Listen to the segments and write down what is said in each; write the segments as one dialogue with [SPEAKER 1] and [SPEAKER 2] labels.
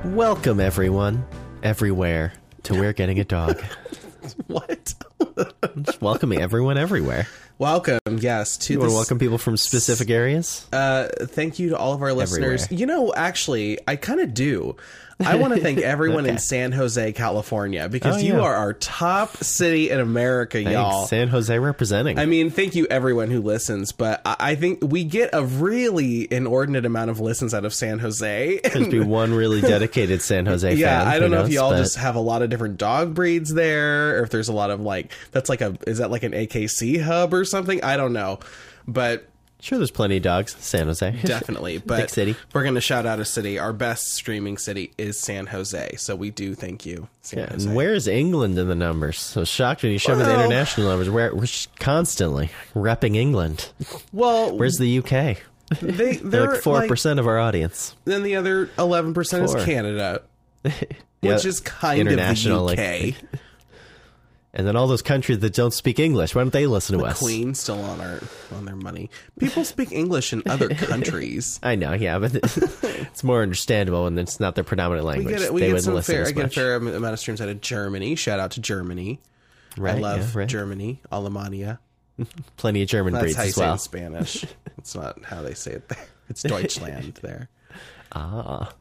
[SPEAKER 1] Welcome, everyone, everywhere, to We're Getting a Dog.
[SPEAKER 2] What?
[SPEAKER 1] Just welcoming everyone everywhere.
[SPEAKER 2] Welcome, yes. To
[SPEAKER 1] You want
[SPEAKER 2] this,
[SPEAKER 1] to welcome people from specific areas?
[SPEAKER 2] thank you to all of our listeners.
[SPEAKER 1] Everywhere.
[SPEAKER 2] You know, actually, I kind of do. I want to thank everyone in San Jose, California, because you are our top city in America, y'all.
[SPEAKER 1] Thanks, San Jose representing.
[SPEAKER 2] I mean, thank you everyone who listens, but I think we get a really inordinate amount of listens out of San Jose.
[SPEAKER 1] There's be one really dedicated San Jose fan.
[SPEAKER 2] Yeah, I don't know if y'all
[SPEAKER 1] but
[SPEAKER 2] just have a lot of different dog breeds there, or if there's a lot of is that like an AKC hub or something? I don't know, but
[SPEAKER 1] sure, there's plenty of dogs. San Jose.
[SPEAKER 2] definitely. But
[SPEAKER 1] Big city.
[SPEAKER 2] We're going to shout out a city. Our best streaming city is San Jose, so we do thank you, San Jose.
[SPEAKER 1] And where's England in the numbers? So shocked when you showed me the international numbers. We're constantly repping England.
[SPEAKER 2] Well,
[SPEAKER 1] Where's the UK?
[SPEAKER 2] they're
[SPEAKER 1] Like 4% of our audience.
[SPEAKER 2] Then the other 11% is
[SPEAKER 1] 4.
[SPEAKER 2] Canada,
[SPEAKER 1] Yeah,
[SPEAKER 2] which is kind of
[SPEAKER 1] international,
[SPEAKER 2] the UK.
[SPEAKER 1] like- And then all those countries that don't speak English, why don't they listen to us?
[SPEAKER 2] Queen's still on their money. People speak English in other countries.
[SPEAKER 1] I know, yeah, but it's more understandable when it's not their predominant language.
[SPEAKER 2] We
[SPEAKER 1] They
[SPEAKER 2] get
[SPEAKER 1] wouldn't
[SPEAKER 2] some
[SPEAKER 1] listen
[SPEAKER 2] fair.
[SPEAKER 1] as
[SPEAKER 2] I get a
[SPEAKER 1] much.
[SPEAKER 2] fair amount of streams out of Germany. Shout out to Germany.
[SPEAKER 1] Right,
[SPEAKER 2] I love
[SPEAKER 1] yeah, right.
[SPEAKER 2] Germany, Alemania.
[SPEAKER 1] Plenty of German
[SPEAKER 2] That's
[SPEAKER 1] breeds
[SPEAKER 2] how you
[SPEAKER 1] as
[SPEAKER 2] say it
[SPEAKER 1] well.
[SPEAKER 2] in Spanish. It's not how they say it there. It's Deutschland there.
[SPEAKER 1] Ah.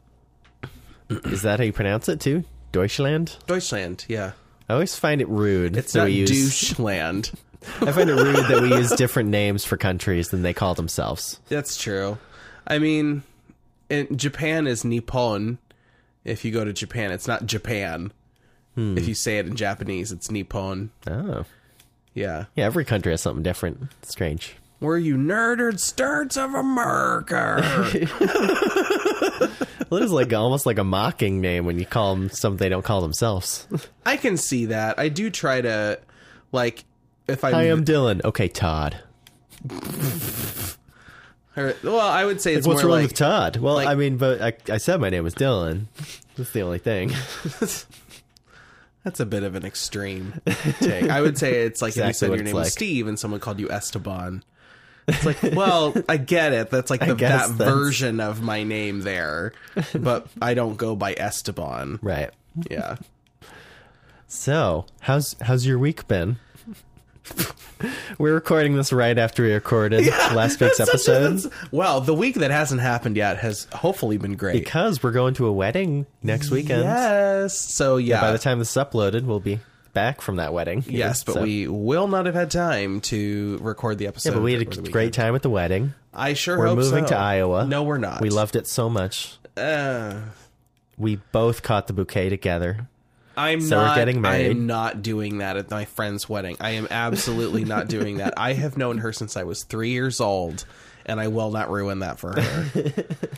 [SPEAKER 1] Is that how you pronounce it, too? Deutschland?
[SPEAKER 2] Deutschland, yeah.
[SPEAKER 1] I always find it rude
[SPEAKER 2] It's
[SPEAKER 1] that
[SPEAKER 2] not
[SPEAKER 1] we use...
[SPEAKER 2] doucheland.
[SPEAKER 1] I find it rude that we use different names for countries than they call themselves.
[SPEAKER 2] That's true. I mean, Japan is Nippon. If you go to Japan, it's not Japan. If you say it in Japanese, it's Nippon.
[SPEAKER 1] Oh.
[SPEAKER 2] Yeah.
[SPEAKER 1] Yeah, every country has something different. It's strange.
[SPEAKER 2] We're you nerded sturds of America.
[SPEAKER 1] Well, it is like almost like a mocking name when you call them something they don't call themselves.
[SPEAKER 2] I can see that. I do try to, like, if
[SPEAKER 1] Hi, I'm Dylan. Okay, Todd.
[SPEAKER 2] well, I would say it's
[SPEAKER 1] What's
[SPEAKER 2] more
[SPEAKER 1] wrong
[SPEAKER 2] like
[SPEAKER 1] with Todd? Well,
[SPEAKER 2] like-
[SPEAKER 1] I mean, but I said my name was Dylan. That's the only thing.
[SPEAKER 2] that's a bit of an extreme take. I would say it's like
[SPEAKER 1] Exactly
[SPEAKER 2] if you said
[SPEAKER 1] what
[SPEAKER 2] your
[SPEAKER 1] it's
[SPEAKER 2] name was
[SPEAKER 1] like.
[SPEAKER 2] Steve and someone called you Esteban. It's like, well, I get it. That's like
[SPEAKER 1] I guess
[SPEAKER 2] that
[SPEAKER 1] that's-
[SPEAKER 2] version of my name there, but I don't go by Esteban.
[SPEAKER 1] Right.
[SPEAKER 2] Yeah.
[SPEAKER 1] So, how's your week been? We're recording this right after we recorded last week's episode
[SPEAKER 2] Well, the week that hasn't happened yet has hopefully been great.
[SPEAKER 1] because we're going to a wedding next weekend.
[SPEAKER 2] Yes. So yeah.
[SPEAKER 1] By the time this is uploaded, we'll be back from that wedding.
[SPEAKER 2] Yes, but
[SPEAKER 1] So-
[SPEAKER 2] we will not have had time to record the episode.
[SPEAKER 1] Yeah, but we had
[SPEAKER 2] over the
[SPEAKER 1] a great
[SPEAKER 2] weekend.
[SPEAKER 1] time at the wedding.
[SPEAKER 2] I sure
[SPEAKER 1] We're
[SPEAKER 2] hope
[SPEAKER 1] moving
[SPEAKER 2] so.
[SPEAKER 1] to Iowa.
[SPEAKER 2] No, we're not.
[SPEAKER 1] We loved it so much.
[SPEAKER 2] Uh,
[SPEAKER 1] We both caught the bouquet together.
[SPEAKER 2] I'm
[SPEAKER 1] So we're
[SPEAKER 2] not.
[SPEAKER 1] getting married.
[SPEAKER 2] I am not doing that at my friend's wedding. I am absolutely not doing that. I have known her since I was 3 years old, and I will not ruin that for her.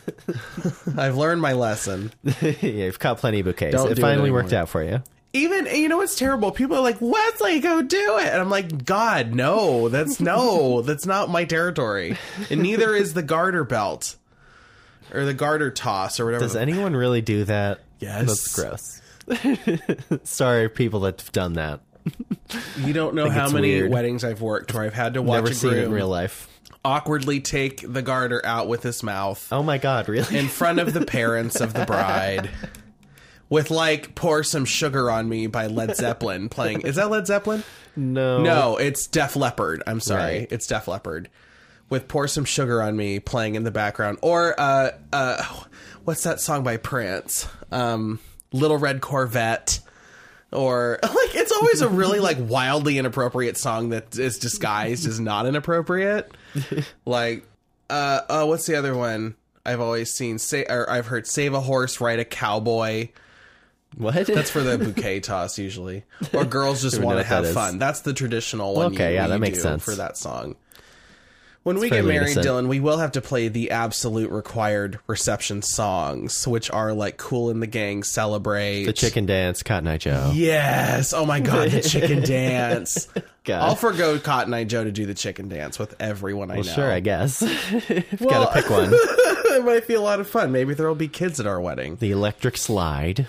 [SPEAKER 2] I've learned my lesson.
[SPEAKER 1] Yeah, you've caught plenty of bouquets.
[SPEAKER 2] Don't
[SPEAKER 1] It
[SPEAKER 2] do it
[SPEAKER 1] finally
[SPEAKER 2] anymore.
[SPEAKER 1] worked out for you.
[SPEAKER 2] Even, you know what's terrible? People are like, Wesley, go do it. And I'm like, God, no, that's not my territory. And neither is the garter belt or the garter toss or whatever.
[SPEAKER 1] Does anyone really do that?
[SPEAKER 2] Yes.
[SPEAKER 1] That's gross. Sorry, people that've done that.
[SPEAKER 2] You don't know
[SPEAKER 1] think
[SPEAKER 2] how
[SPEAKER 1] it's
[SPEAKER 2] many
[SPEAKER 1] weird.
[SPEAKER 2] weddings I've worked where I've had to watch
[SPEAKER 1] Never
[SPEAKER 2] a
[SPEAKER 1] seen it in
[SPEAKER 2] groom
[SPEAKER 1] real life.
[SPEAKER 2] awkwardly take the garter out with his mouth
[SPEAKER 1] Oh my god, really?
[SPEAKER 2] in front of the parents of the bride. With like Pour Some Sugar on Me by Led Zeppelin playing. Is that Led Zeppelin?
[SPEAKER 1] No.
[SPEAKER 2] No, it's Def Leppard. I'm sorry.
[SPEAKER 1] Right.
[SPEAKER 2] It's Def Leppard. With Pour Some Sugar on Me playing in the background. Or what's that song by Prince? Little Red Corvette. Or like it's always a really like wildly inappropriate song that is disguised as not inappropriate. Like what's the other one I've always seen? I've heard Save a Horse, Ride a Cowboy.
[SPEAKER 1] What?
[SPEAKER 2] That's for the bouquet toss usually. Or girls just
[SPEAKER 1] Don't
[SPEAKER 2] want
[SPEAKER 1] know
[SPEAKER 2] to
[SPEAKER 1] what that
[SPEAKER 2] have
[SPEAKER 1] is.
[SPEAKER 2] fun. That's the traditional one.
[SPEAKER 1] Okay, yeah, that makes
[SPEAKER 2] do
[SPEAKER 1] sense.
[SPEAKER 2] for that song. When we get
[SPEAKER 1] fairly
[SPEAKER 2] married,
[SPEAKER 1] innocent.
[SPEAKER 2] Dylan, we will have to play the absolute required reception songs, which are like Cool in the Gang, Celebrate.
[SPEAKER 1] The Chicken Dance, Cotton Eye Joe.
[SPEAKER 2] Yes. Oh my God, the chicken dance.
[SPEAKER 1] God.
[SPEAKER 2] I'll forgo Cotton Eye Joe to do the chicken dance with everyone I know.
[SPEAKER 1] Sure, I guess. You've
[SPEAKER 2] Well,
[SPEAKER 1] got to pick one.
[SPEAKER 2] It might be a lot of fun. Maybe there will be kids at our wedding.
[SPEAKER 1] The Electric Slide.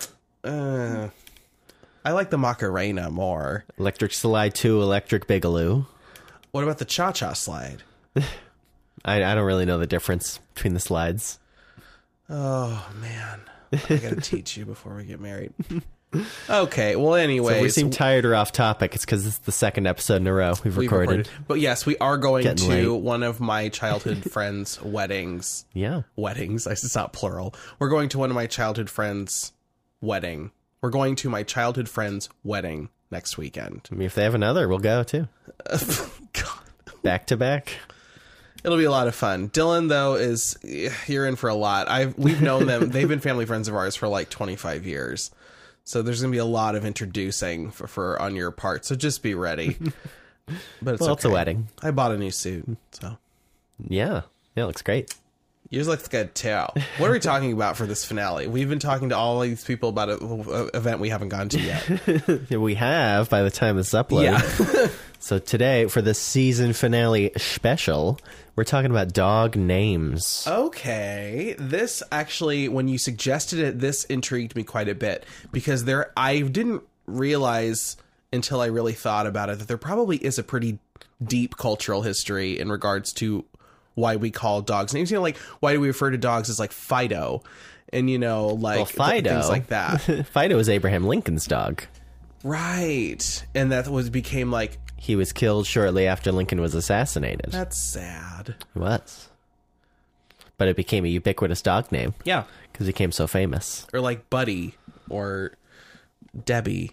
[SPEAKER 2] I like the Macarena more.
[SPEAKER 1] Electric Slide 2, Electric Bigaloo.
[SPEAKER 2] What about the Cha-Cha Slide?
[SPEAKER 1] I don't really know the difference between the slides.
[SPEAKER 2] Oh, man. I gotta teach you before we get married. Okay, well, anyway.
[SPEAKER 1] So if we seem tired or off topic, it's because it's the second episode in a row we've recorded.
[SPEAKER 2] But yes, we are going
[SPEAKER 1] Getting
[SPEAKER 2] to
[SPEAKER 1] late.
[SPEAKER 2] one of my childhood friends' weddings.
[SPEAKER 1] Yeah.
[SPEAKER 2] Weddings, it's not plural. We're going to one of my childhood friends' wedding. We're going to my childhood friend's wedding next weekend.
[SPEAKER 1] I mean, if they have another, we'll go too.
[SPEAKER 2] God.
[SPEAKER 1] Back to back.
[SPEAKER 2] It'll be a lot of fun. Dylan, though, you're in for a lot. We've known them. They've been family friends of ours for like 25 years. So there's going to be a lot of introducing for on your part. So just be ready. But it's
[SPEAKER 1] It's a wedding.
[SPEAKER 2] I bought a new suit. So
[SPEAKER 1] Yeah. Yeah, it looks great.
[SPEAKER 2] yours looks good too. What are we talking about for this finale? We've been talking to all these people about an event we haven't gone to yet.
[SPEAKER 1] Yeah, we have by the time this is uploaded.
[SPEAKER 2] Yeah.
[SPEAKER 1] So today, for the season finale special, we're talking about dog names.
[SPEAKER 2] Okay, this actually, when you suggested it, this intrigued me quite a bit because I didn't realize until I really thought about it that there probably is a pretty deep cultural history in regards to why we call dogs names. You know, like why do we refer to dogs as like Fido, and you know, like
[SPEAKER 1] Fido,
[SPEAKER 2] things like that.
[SPEAKER 1] Fido was Abraham Lincoln's dog.
[SPEAKER 2] Right, and that became like,
[SPEAKER 1] He was killed shortly after Lincoln was assassinated.
[SPEAKER 2] that's sad.
[SPEAKER 1] He was. But it became a ubiquitous dog name
[SPEAKER 2] Yeah,
[SPEAKER 1] because he became so famous.
[SPEAKER 2] or like Buddy or Debbie.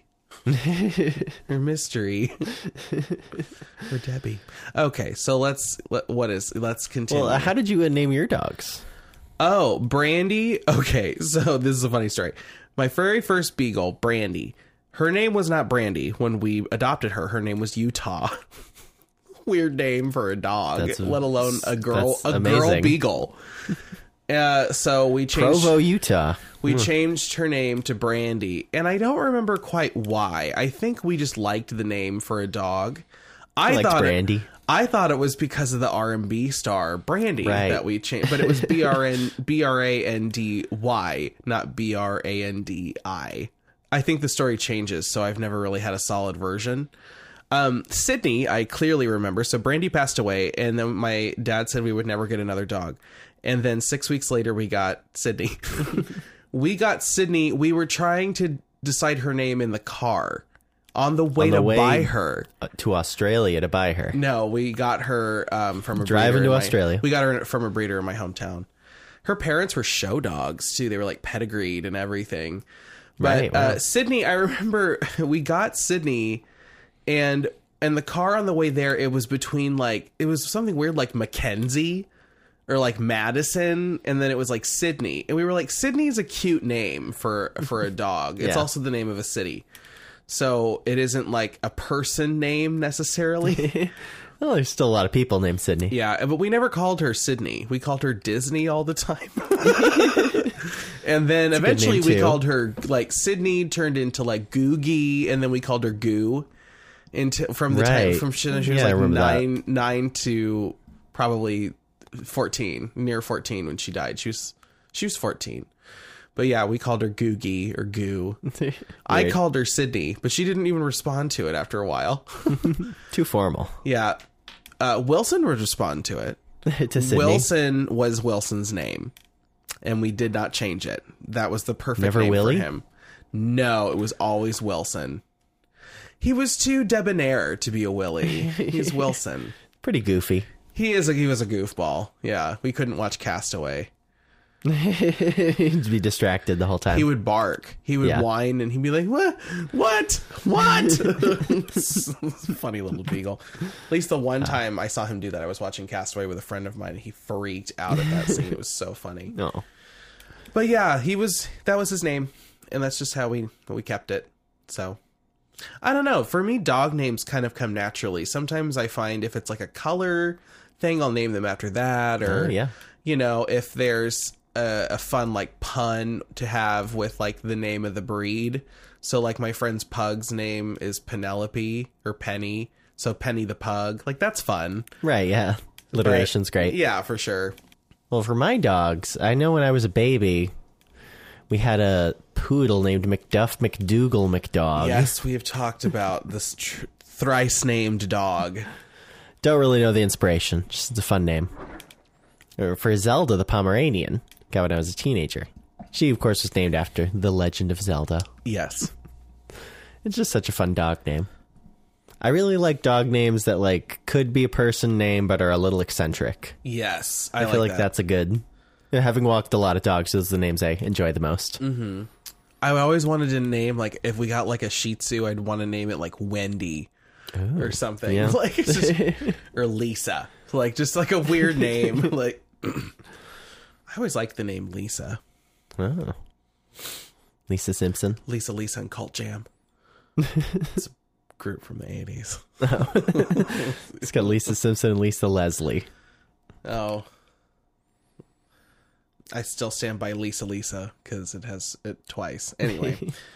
[SPEAKER 2] Or Mystery. Or Debbie. Okay, so let's continue.
[SPEAKER 1] Well, how did you name your dogs?
[SPEAKER 2] Oh, Brandy. Okay, so this is a funny story. My very first beagle, Brandy, her name was not Brandy when we adopted her. Her name was Utah. Weird name for a dog, let alone a girl
[SPEAKER 1] amazing.
[SPEAKER 2] beagle. So we changed
[SPEAKER 1] Provo, Utah.
[SPEAKER 2] We changed her name to Brandy, and I don't remember quite why. I think we just liked the name for a dog.
[SPEAKER 1] I liked Brandy.
[SPEAKER 2] I thought it was because of the R&B star Brandy
[SPEAKER 1] Right.
[SPEAKER 2] that we changed, but it was BRANDY, not BRANDI. I think the story changes, so I've never really had a solid version. Sydney, I clearly remember. So Brandy passed away, and then my dad said we would never get another dog. And then 6 weeks later, we got Sydney. We got Sydney. We were trying to decide her name in the car on the way to buy her.
[SPEAKER 1] To Australia to buy her.
[SPEAKER 2] No, we got her from a
[SPEAKER 1] Driving
[SPEAKER 2] breeder
[SPEAKER 1] to
[SPEAKER 2] in
[SPEAKER 1] Australia.
[SPEAKER 2] We got her from a breeder in my hometown. Her parents were show dogs too. They were like pedigreed and everything. But
[SPEAKER 1] Right, wow.
[SPEAKER 2] Sydney, I remember we got Sydney, and the car on the way there, it was between it was something weird like Mackenzie or like Madison, and then it was like Sydney, and we were like, Sydney is a cute name for a dog. It's
[SPEAKER 1] Yeah.
[SPEAKER 2] also the name of a city. So it isn't like a person name necessarily.
[SPEAKER 1] Well, there's still a lot of people named Sydney.
[SPEAKER 2] Yeah, but we never called her Sydney. We called her Disney all the time. And then eventually
[SPEAKER 1] name,
[SPEAKER 2] we
[SPEAKER 1] too.
[SPEAKER 2] called her Sydney turned into like Googie, and then we called her Goo. From the time
[SPEAKER 1] Right.
[SPEAKER 2] from she was
[SPEAKER 1] Yeah, I remember
[SPEAKER 2] like 9 to probably 14, near 14 when she died. She was 14. But yeah, we called her Googie or Goo. I
[SPEAKER 1] Weird.
[SPEAKER 2] called her Sydney, but she didn't even respond to it after a while.
[SPEAKER 1] Too formal.
[SPEAKER 2] Yeah. Wilson would respond to it.
[SPEAKER 1] To Sydney.
[SPEAKER 2] Wilson was Wilson's name, and we did not change it. That was the perfect
[SPEAKER 1] Never
[SPEAKER 2] name
[SPEAKER 1] Willie?
[SPEAKER 2] for him. No, it was always Wilson. He was too debonair to be a Willie. He's Wilson.
[SPEAKER 1] Pretty goofy.
[SPEAKER 2] He was a goofball. Yeah, we couldn't watch Castaway.
[SPEAKER 1] He'd be distracted the whole time.
[SPEAKER 2] He would bark. He would
[SPEAKER 1] Yeah.
[SPEAKER 2] whine, and he'd be like, What? Funny little beagle. At least the one time I saw him do that, I was watching Castaway with a friend of mine, and he freaked out at that scene. It was so funny.
[SPEAKER 1] No.
[SPEAKER 2] But yeah, that was his name, and that's just how we kept it. So I don't know. For me, dog names kind of come naturally. Sometimes I find if it's like a color thing, I'll name them after that, or
[SPEAKER 1] Oh, yeah.
[SPEAKER 2] you know, if there's a fun like pun to have with like the name of the breed. So like my friend's pug's name is Penelope or Penny, so Penny the pug. Like that's fun.
[SPEAKER 1] Right, yeah. Alliteration's great.
[SPEAKER 2] Yeah, for sure.
[SPEAKER 1] Well, for my dogs, I know when I was a baby, we had a poodle named McDuff McDougal McDog.
[SPEAKER 2] Yes, we have talked about this thrice named dog.
[SPEAKER 1] Don't really know the inspiration. Just it's a fun name. Or for Zelda the Pomeranian, got when I was a teenager. She, of course, was named after The Legend of Zelda.
[SPEAKER 2] Yes.
[SPEAKER 1] It's just such a fun dog name. I really like dog names that, like, could be a person name but are a little eccentric.
[SPEAKER 2] Yes.
[SPEAKER 1] I feel like that's a good... Having walked a lot of dogs, those are the names I enjoy the most.
[SPEAKER 2] Mm-hmm. I always wanted to name, like, if we got, like, a Shih Tzu, I'd want to name it, like, Wendy or something.
[SPEAKER 1] Yeah.
[SPEAKER 2] Like, it's just, or Lisa. Like, just, like, a weird name. Like, I always like the name Lisa.
[SPEAKER 1] Oh. Lisa Simpson.
[SPEAKER 2] Lisa and Cult Jam. It's a group from the 80s.
[SPEAKER 1] It's got Lisa Simpson and Lisa Leslie.
[SPEAKER 2] Oh. I still stand by Lisa because it has it twice. Anyway.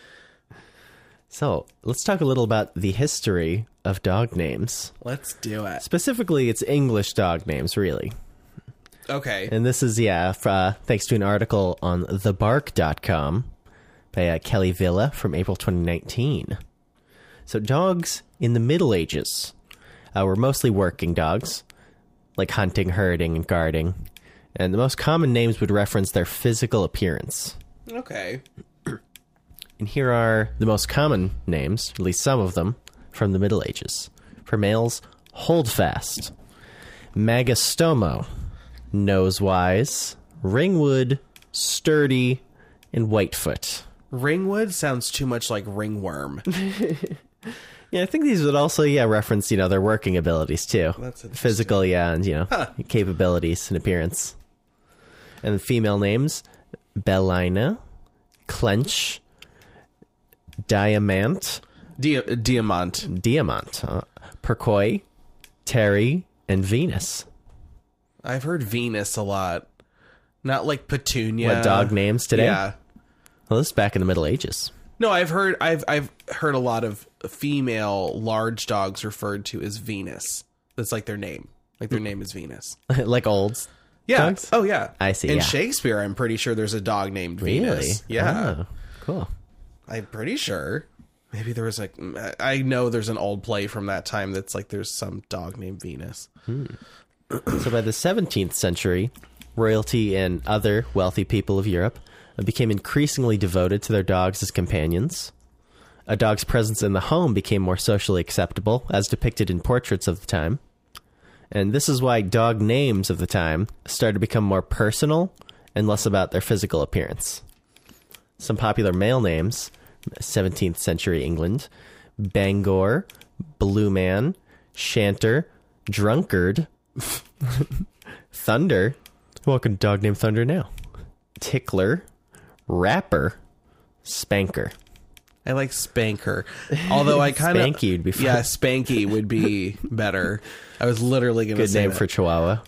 [SPEAKER 1] So, let's talk a little about the history of dog names.
[SPEAKER 2] Let's do it.
[SPEAKER 1] Specifically, it's English dog names, really.
[SPEAKER 2] Okay.
[SPEAKER 1] And this is, thanks to an article on thebark.com by Kelly Villa from April 2019. So dogs in the Middle Ages were mostly working dogs, like hunting, herding, and guarding. And the most common names would reference their physical appearance.
[SPEAKER 2] Okay.
[SPEAKER 1] And here are the most common names, at least some of them, from the Middle Ages. For males, Holdfast, Magastomo, Nosewise, Ringwood, Sturdy, and Whitefoot.
[SPEAKER 2] Ringwood sounds too much like ringworm.
[SPEAKER 1] Yeah, I think these would also, reference, their working abilities, too.
[SPEAKER 2] That's interesting.
[SPEAKER 1] Physical, and, capabilities and appearance. And the female names, Bellina, Clench, Diamant,
[SPEAKER 2] Diamant,
[SPEAKER 1] Percoy, Terry, and Venus.
[SPEAKER 2] I've heard Venus a lot. Not like Petunia.
[SPEAKER 1] What dog names today?
[SPEAKER 2] Yeah.
[SPEAKER 1] Well, this is back in the Middle Ages.
[SPEAKER 2] No, I've heard a lot of female large dogs referred to as Venus. That's like their name. Like their name is Venus.
[SPEAKER 1] Like old
[SPEAKER 2] Yeah.
[SPEAKER 1] dogs?
[SPEAKER 2] Oh yeah.
[SPEAKER 1] I see,
[SPEAKER 2] In
[SPEAKER 1] yeah.
[SPEAKER 2] Shakespeare, I'm pretty sure there's a dog named
[SPEAKER 1] Really?
[SPEAKER 2] Venus. Yeah.
[SPEAKER 1] Oh, cool.
[SPEAKER 2] I'm pretty sure. Maybe there was I know there's an old play from that time that's like there's some dog named Venus.
[SPEAKER 1] So by the 17th century, royalty and other wealthy people of Europe became increasingly devoted to their dogs as companions. A dog's presence in the home became more socially acceptable, as depicted in portraits of the time. And this is why dog names of the time started to become more personal and less about their physical appearance. Some popular male names, 17th century England, Bangor, Blue Man, Shanter, Drunkard, Thunder. Welcome to dog named Thunder now. Tickler, Rapper, Spanker.
[SPEAKER 2] I like Spanker. Although I kind of
[SPEAKER 1] Spanky would be fun.
[SPEAKER 2] Yeah, Spanky would be better. I was literally going to
[SPEAKER 1] Good
[SPEAKER 2] say
[SPEAKER 1] name
[SPEAKER 2] that.
[SPEAKER 1] for Chihuahua.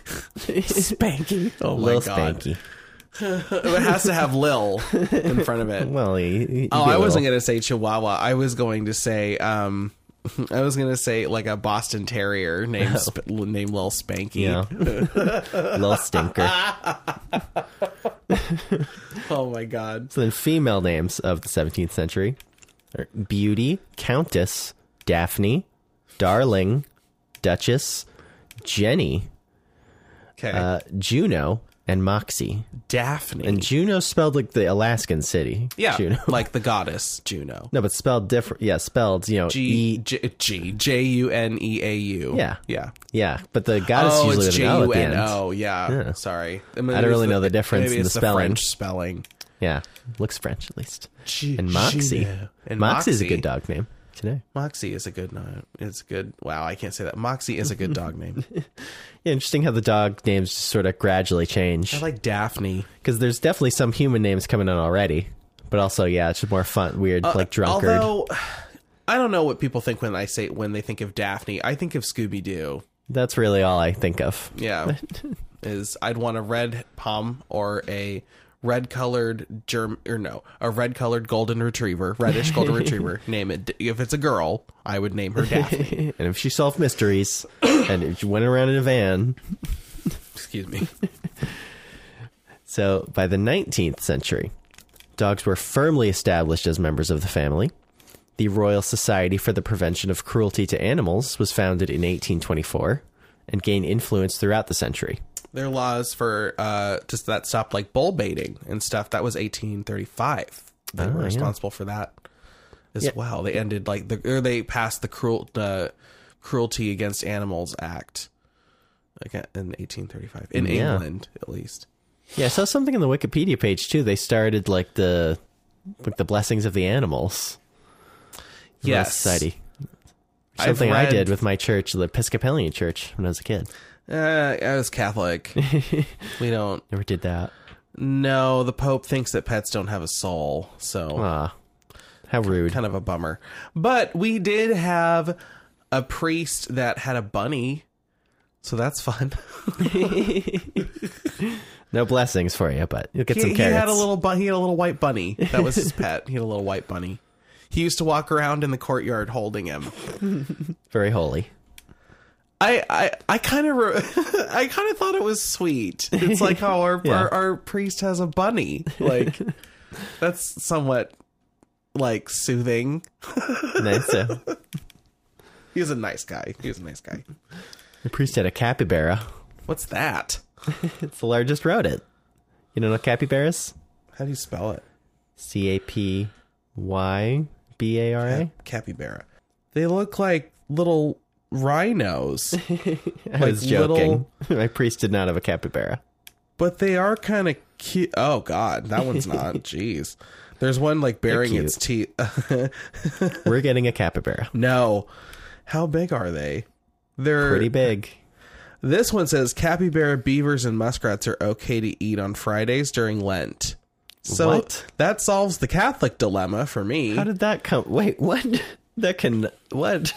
[SPEAKER 2] Spanky. Oh my
[SPEAKER 1] Lil
[SPEAKER 2] god.
[SPEAKER 1] Spanky.
[SPEAKER 2] It has to have Lil in front of it.
[SPEAKER 1] Well,
[SPEAKER 2] I wasn't going to say Chihuahua. I was going to say like a Boston Terrier named named Lil Spanky.
[SPEAKER 1] Yeah. Lil Stinker.
[SPEAKER 2] Oh my god.
[SPEAKER 1] So then female names of the 17th century are Beauty, Countess, Daphne, Darling, Duchess, Jenny,
[SPEAKER 2] Okay.
[SPEAKER 1] Juno, and Moxie.
[SPEAKER 2] Daphne.
[SPEAKER 1] And Juno spelled like the Alaskan city.
[SPEAKER 2] yeah,
[SPEAKER 1] Juno.
[SPEAKER 2] like the goddess Juno.
[SPEAKER 1] No, but spelled different. Yeah, spelled,
[SPEAKER 2] Juneau.
[SPEAKER 1] Yeah.
[SPEAKER 2] Yeah.
[SPEAKER 1] Yeah, but the goddess
[SPEAKER 2] Oh,
[SPEAKER 1] usually
[SPEAKER 2] it's
[SPEAKER 1] with an O at the end.
[SPEAKER 2] Juno. Yeah.
[SPEAKER 1] Yeah.
[SPEAKER 2] Sorry.
[SPEAKER 1] I don't really know the difference
[SPEAKER 2] maybe
[SPEAKER 1] in the
[SPEAKER 2] it's
[SPEAKER 1] spelling.
[SPEAKER 2] French spelling.
[SPEAKER 1] Yeah, looks French at least. And Moxie.
[SPEAKER 2] Juno. And
[SPEAKER 1] Moxie's a
[SPEAKER 2] Moxie.
[SPEAKER 1] good dog name today.
[SPEAKER 2] Moxie is a good name. It's good. Wow, I can't say that. Moxie is a good dog name.
[SPEAKER 1] Yeah, interesting how the dog names just sort of gradually change.
[SPEAKER 2] I like Daphne.
[SPEAKER 1] Because there's definitely some human names coming on already. But also, yeah, it's just more fun, weird, like Drunkard.
[SPEAKER 2] Although, I don't know what people think when they think of Daphne. I think of Scooby Doo.
[SPEAKER 1] That's really all I think of.
[SPEAKER 2] Yeah, I'd want a red pom or a red-colored a red-colored golden retriever, reddish golden retriever. Name it. If it's a girl, I would name her Daphne.
[SPEAKER 1] And if she solved mysteries, and if she went around in a van.
[SPEAKER 2] Excuse me.
[SPEAKER 1] So, by the 19th century, dogs were firmly established as members of the family. The Royal Society for the Prevention of Cruelty to Animals was founded in 1824 and gained influence throughout the century.
[SPEAKER 2] Their laws for just that stopped like bull baiting and stuff. That was 1835. They were responsible for that as well. They ended like they passed the Cruelty Against Animals Act in 1835 in England, at least.
[SPEAKER 1] Yeah, I saw something in the Wikipedia page too. They started like the blessings of the animals.
[SPEAKER 2] Yes,
[SPEAKER 1] society. Something I did with my church, the Episcopalian Church, when I was a kid.
[SPEAKER 2] I was Catholic. We don't
[SPEAKER 1] never did that.
[SPEAKER 2] No, the Pope thinks that pets don't have a soul, so
[SPEAKER 1] how rude.
[SPEAKER 2] Kind of a bummer. But we did have a priest that had a bunny, so that's fun.
[SPEAKER 1] No blessings for you, but you'll get some carrots.
[SPEAKER 2] He had a little white bunny. That was his pet. He had a little white bunny. He used to walk around in the courtyard holding him.
[SPEAKER 1] Very holy.
[SPEAKER 2] I kind of thought it was sweet. It's like, oh, our priest has a bunny. Like, that's somewhat like soothing.
[SPEAKER 1] Nice.
[SPEAKER 2] He was a nice guy.
[SPEAKER 1] The priest had a capybara.
[SPEAKER 2] What's that?
[SPEAKER 1] It's the largest rodent. You don't know capybaras?
[SPEAKER 2] How do you spell it?
[SPEAKER 1] Capybara.
[SPEAKER 2] Capybara. They look like little rhinos.
[SPEAKER 1] I was joking. My priest did not have a capybara.
[SPEAKER 2] But they are kind of cute. Oh, God. That one's not. Jeez. There's one like baring its teeth.
[SPEAKER 1] We're getting a capybara.
[SPEAKER 2] No. How big are they? They're
[SPEAKER 1] pretty big.
[SPEAKER 2] This one says capybara, beavers, and muskrats are okay to eat on Fridays during Lent. So
[SPEAKER 1] what?
[SPEAKER 2] That solves the Catholic dilemma for me.
[SPEAKER 1] How did that come? Wait, what? What?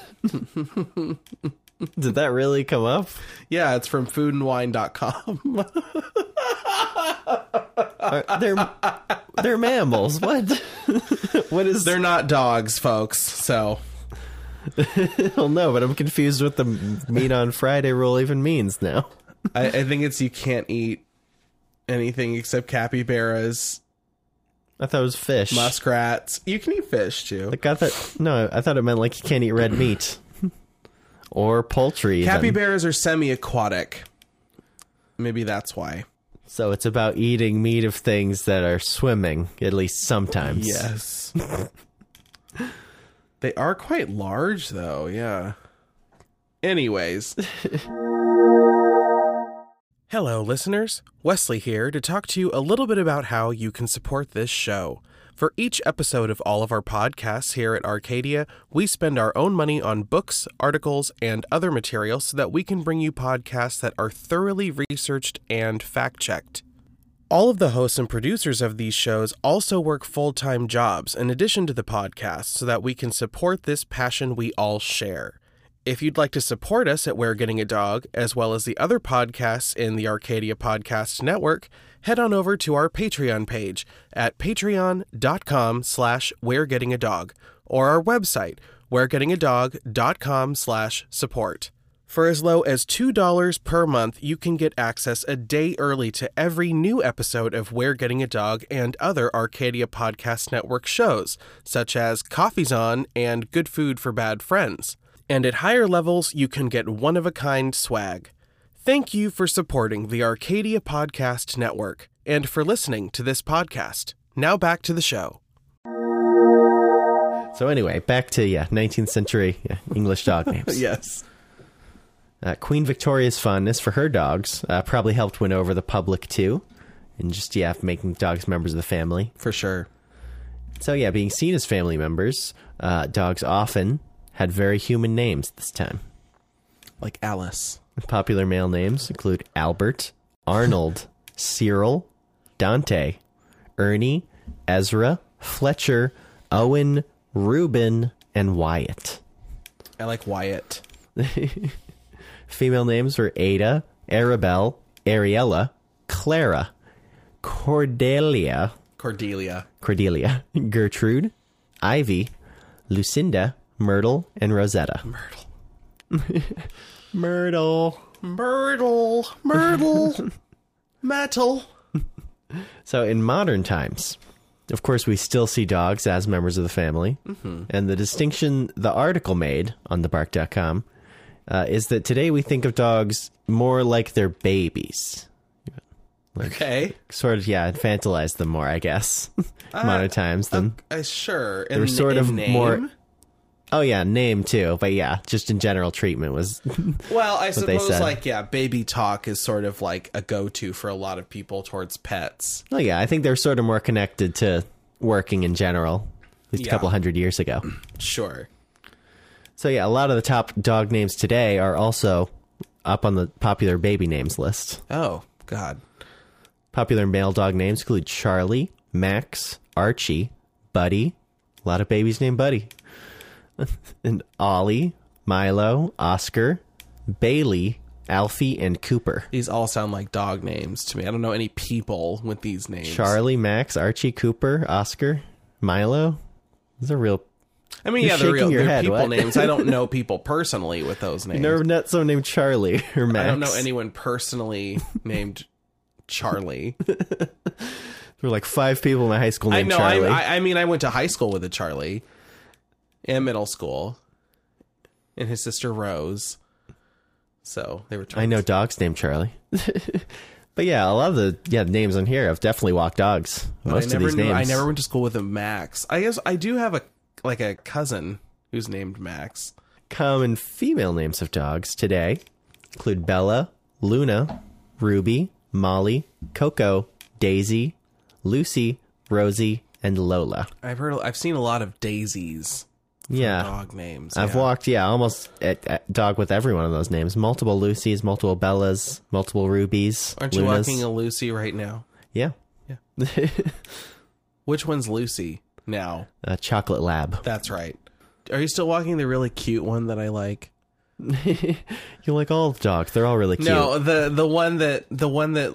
[SPEAKER 1] Did that really come up?
[SPEAKER 2] Yeah, it's from foodandwine.com.
[SPEAKER 1] They're mammals. What? What is?
[SPEAKER 2] They're not dogs, folks. So.
[SPEAKER 1] Well, no, but I'm confused what the meat on Friday rule even means now.
[SPEAKER 2] I think it's you can't eat anything except capybaras.
[SPEAKER 1] I thought it was fish.
[SPEAKER 2] Muskrats. You can eat fish too.
[SPEAKER 1] Like I thought it meant like you can't eat red meat or poultry.
[SPEAKER 2] Capybaras are semi-aquatic. Maybe that's why.
[SPEAKER 1] So it's about eating meat of things that are swimming, at least sometimes.
[SPEAKER 2] Yes. They are quite large, though, yeah. Anyways. Hello, listeners. Wesley here to talk to you a little bit about how you can support this show. For each episode of all of our podcasts here at Arcadia, we spend our own money on books, articles, and other materials so that we can bring you podcasts that are thoroughly researched and fact-checked. All of the hosts and producers of these shows also work full-time jobs in addition to the podcast so that we can support this passion we all share. If you'd like to support us at We're Getting a Dog, as well as the other podcasts in the Arcadia Podcast Network, head on over to our Patreon page at patreon.com/we'regettingadog or our website, we'regettingadog.com/support. For as low as $2 per month, you can get access a day early to every new episode of We're Getting a Dog and other Arcadia Podcast Network shows, such as Coffee's On and Good Food for Bad Friends. And at higher levels, you can get one-of-a-kind swag. Thank you for supporting the Arcadia Podcast Network and for listening to this podcast. Now back to the show.
[SPEAKER 1] So anyway, back to 19th century English dog names.
[SPEAKER 2] Yes.
[SPEAKER 1] Queen Victoria's fondness for her dogs probably helped win over the public, too. And just, making dogs members of the family.
[SPEAKER 2] For sure.
[SPEAKER 1] So, being seen as family members, dogs often had very human names this time.
[SPEAKER 2] Like Alice.
[SPEAKER 1] Popular male names include Albert, Arnold, Cyril, Dante, Ernie, Ezra, Fletcher, Owen, Reuben, and Wyatt.
[SPEAKER 2] I like Wyatt.
[SPEAKER 1] Female names were Ada, Arabelle, Ariella, Clara, Cordelia, Gertrude, Ivy, Lucinda, Myrtle, and Rosetta. Myrtle.
[SPEAKER 2] Metal.
[SPEAKER 1] So in modern times, of course, we still see dogs as members of the family.
[SPEAKER 2] Mm-hmm.
[SPEAKER 1] And the distinction the article made on thebark.com is that today we think of dogs more like they're babies
[SPEAKER 2] Okay.
[SPEAKER 1] Sort of, yeah, infantilized them more, I guess. Modern times than
[SPEAKER 2] Sure.
[SPEAKER 1] they were sort of
[SPEAKER 2] name?
[SPEAKER 1] more. Oh yeah, name too, but yeah, just in general treatment was.
[SPEAKER 2] Well, I
[SPEAKER 1] they
[SPEAKER 2] suppose,
[SPEAKER 1] said.
[SPEAKER 2] like, yeah, baby talk is sort of like a go-to for a lot of people towards pets.
[SPEAKER 1] Oh yeah, I think they're sort of more connected to working in general, at least a
[SPEAKER 2] Yeah.
[SPEAKER 1] couple hundred years ago.
[SPEAKER 2] Sure.
[SPEAKER 1] So yeah, a lot of the top dog names today are also up on the popular baby names list.
[SPEAKER 2] Oh, God.
[SPEAKER 1] Popular male dog names include Charlie, Max, Archie, Buddy. A lot of babies named Buddy. And Ollie, Milo, Oscar, Bailey, Alfie, and Cooper.
[SPEAKER 2] These all sound like dog names to me. I don't know any people with these names.
[SPEAKER 1] Charlie, Max, Archie, Cooper, Oscar, Milo. These are real.
[SPEAKER 2] I mean,
[SPEAKER 1] You're
[SPEAKER 2] yeah, they're
[SPEAKER 1] shaking
[SPEAKER 2] real.
[SPEAKER 1] your
[SPEAKER 2] They're
[SPEAKER 1] head,
[SPEAKER 2] people
[SPEAKER 1] what?
[SPEAKER 2] names. I don't know people personally with those names.
[SPEAKER 1] Never met someone named Charlie or Max.
[SPEAKER 2] I don't know anyone personally named Charlie.
[SPEAKER 1] There were like 5 people in my high school
[SPEAKER 2] I
[SPEAKER 1] named
[SPEAKER 2] know.
[SPEAKER 1] Charlie.
[SPEAKER 2] I mean, I went to high school with a Charlie and middle school, and his sister Rose. So they were twins.
[SPEAKER 1] I know dogs named Charlie. But yeah, a lot of the names on here have definitely walked dogs.
[SPEAKER 2] But
[SPEAKER 1] Most of these names.
[SPEAKER 2] I never went to school with a Max. I guess I do have a cousin who's named Max.
[SPEAKER 1] Common female names of dogs today include Bella, Luna, Ruby, Molly, Coco, Daisy, Lucy, Rosie, and Lola.
[SPEAKER 2] I've seen a lot of daisies. For
[SPEAKER 1] Yeah.
[SPEAKER 2] dog names.
[SPEAKER 1] I've
[SPEAKER 2] yeah.
[SPEAKER 1] walked, almost at dog with every one of those names. Multiple Lucys, multiple Bellas, multiple Rubies.
[SPEAKER 2] Aren't you
[SPEAKER 1] Lunas.
[SPEAKER 2] walking a Lucy right now?
[SPEAKER 1] Yeah.
[SPEAKER 2] Which one's Lucy now?
[SPEAKER 1] A chocolate lab.
[SPEAKER 2] That's right. Are you still walking the really cute one that I like?
[SPEAKER 1] You like all dogs. They're all really cute.
[SPEAKER 2] No, the one that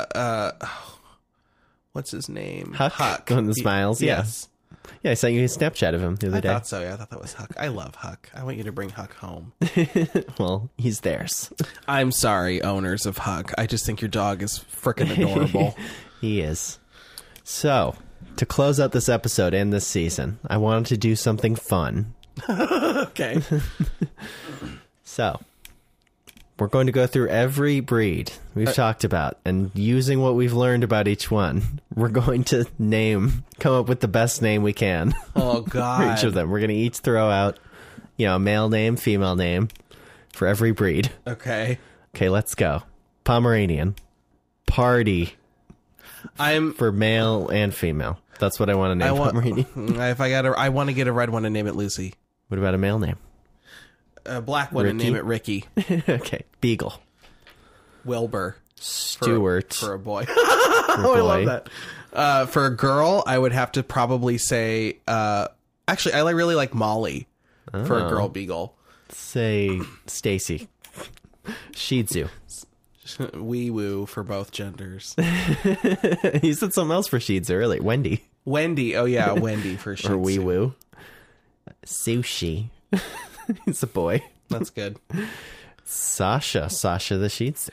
[SPEAKER 2] what's his name?
[SPEAKER 1] Huck? The one that smiles, yeah.
[SPEAKER 2] Yes.
[SPEAKER 1] Yeah, I sent you a Snapchat of him the other
[SPEAKER 2] I
[SPEAKER 1] day.
[SPEAKER 2] thought so. Yeah, I thought that was Huck. I love Huck. I want you to bring Huck home.
[SPEAKER 1] Well, he's theirs.
[SPEAKER 2] I'm sorry, owners of Huck. I just think your dog is freaking adorable.
[SPEAKER 1] He is. So, to close out this episode and this season, I wanted to do something fun.
[SPEAKER 2] Okay.
[SPEAKER 1] So, we're going to go through every breed we've talked about, and using what we've learned about each one, we're going to come up with the best name we can
[SPEAKER 2] Oh
[SPEAKER 1] for
[SPEAKER 2] God.
[SPEAKER 1] each of them. We're going to each throw out, a male name, female name for every breed.
[SPEAKER 2] Okay.
[SPEAKER 1] Okay, let's go. Pomeranian. Party
[SPEAKER 2] I'm.
[SPEAKER 1] for male and female. That's what I want to name Pomeranian.
[SPEAKER 2] If I want to get a red one and name it Lucy.
[SPEAKER 1] What about a male name?
[SPEAKER 2] A black one and
[SPEAKER 1] Ricky?
[SPEAKER 2] name it Ricky.
[SPEAKER 1] Okay, Beagle.
[SPEAKER 2] Wilbur.
[SPEAKER 1] Stewart.
[SPEAKER 2] For a boy.
[SPEAKER 1] For
[SPEAKER 2] Oh, I
[SPEAKER 1] boy.
[SPEAKER 2] love that. For a girl, I would have to probably say. Actually, I really like Molly for a girl beagle.
[SPEAKER 1] Say Stacy. Shih Tzu.
[SPEAKER 2] Wee woo for both genders.
[SPEAKER 1] You said something else for Shih Tzu earlier. Wendy.
[SPEAKER 2] Wendy. Oh yeah, Wendy for Shih
[SPEAKER 1] Or Wee
[SPEAKER 2] Tzu.
[SPEAKER 1] Woo. Sushi. He's a boy.
[SPEAKER 2] That's good.
[SPEAKER 1] Sasha the Shih Tzu.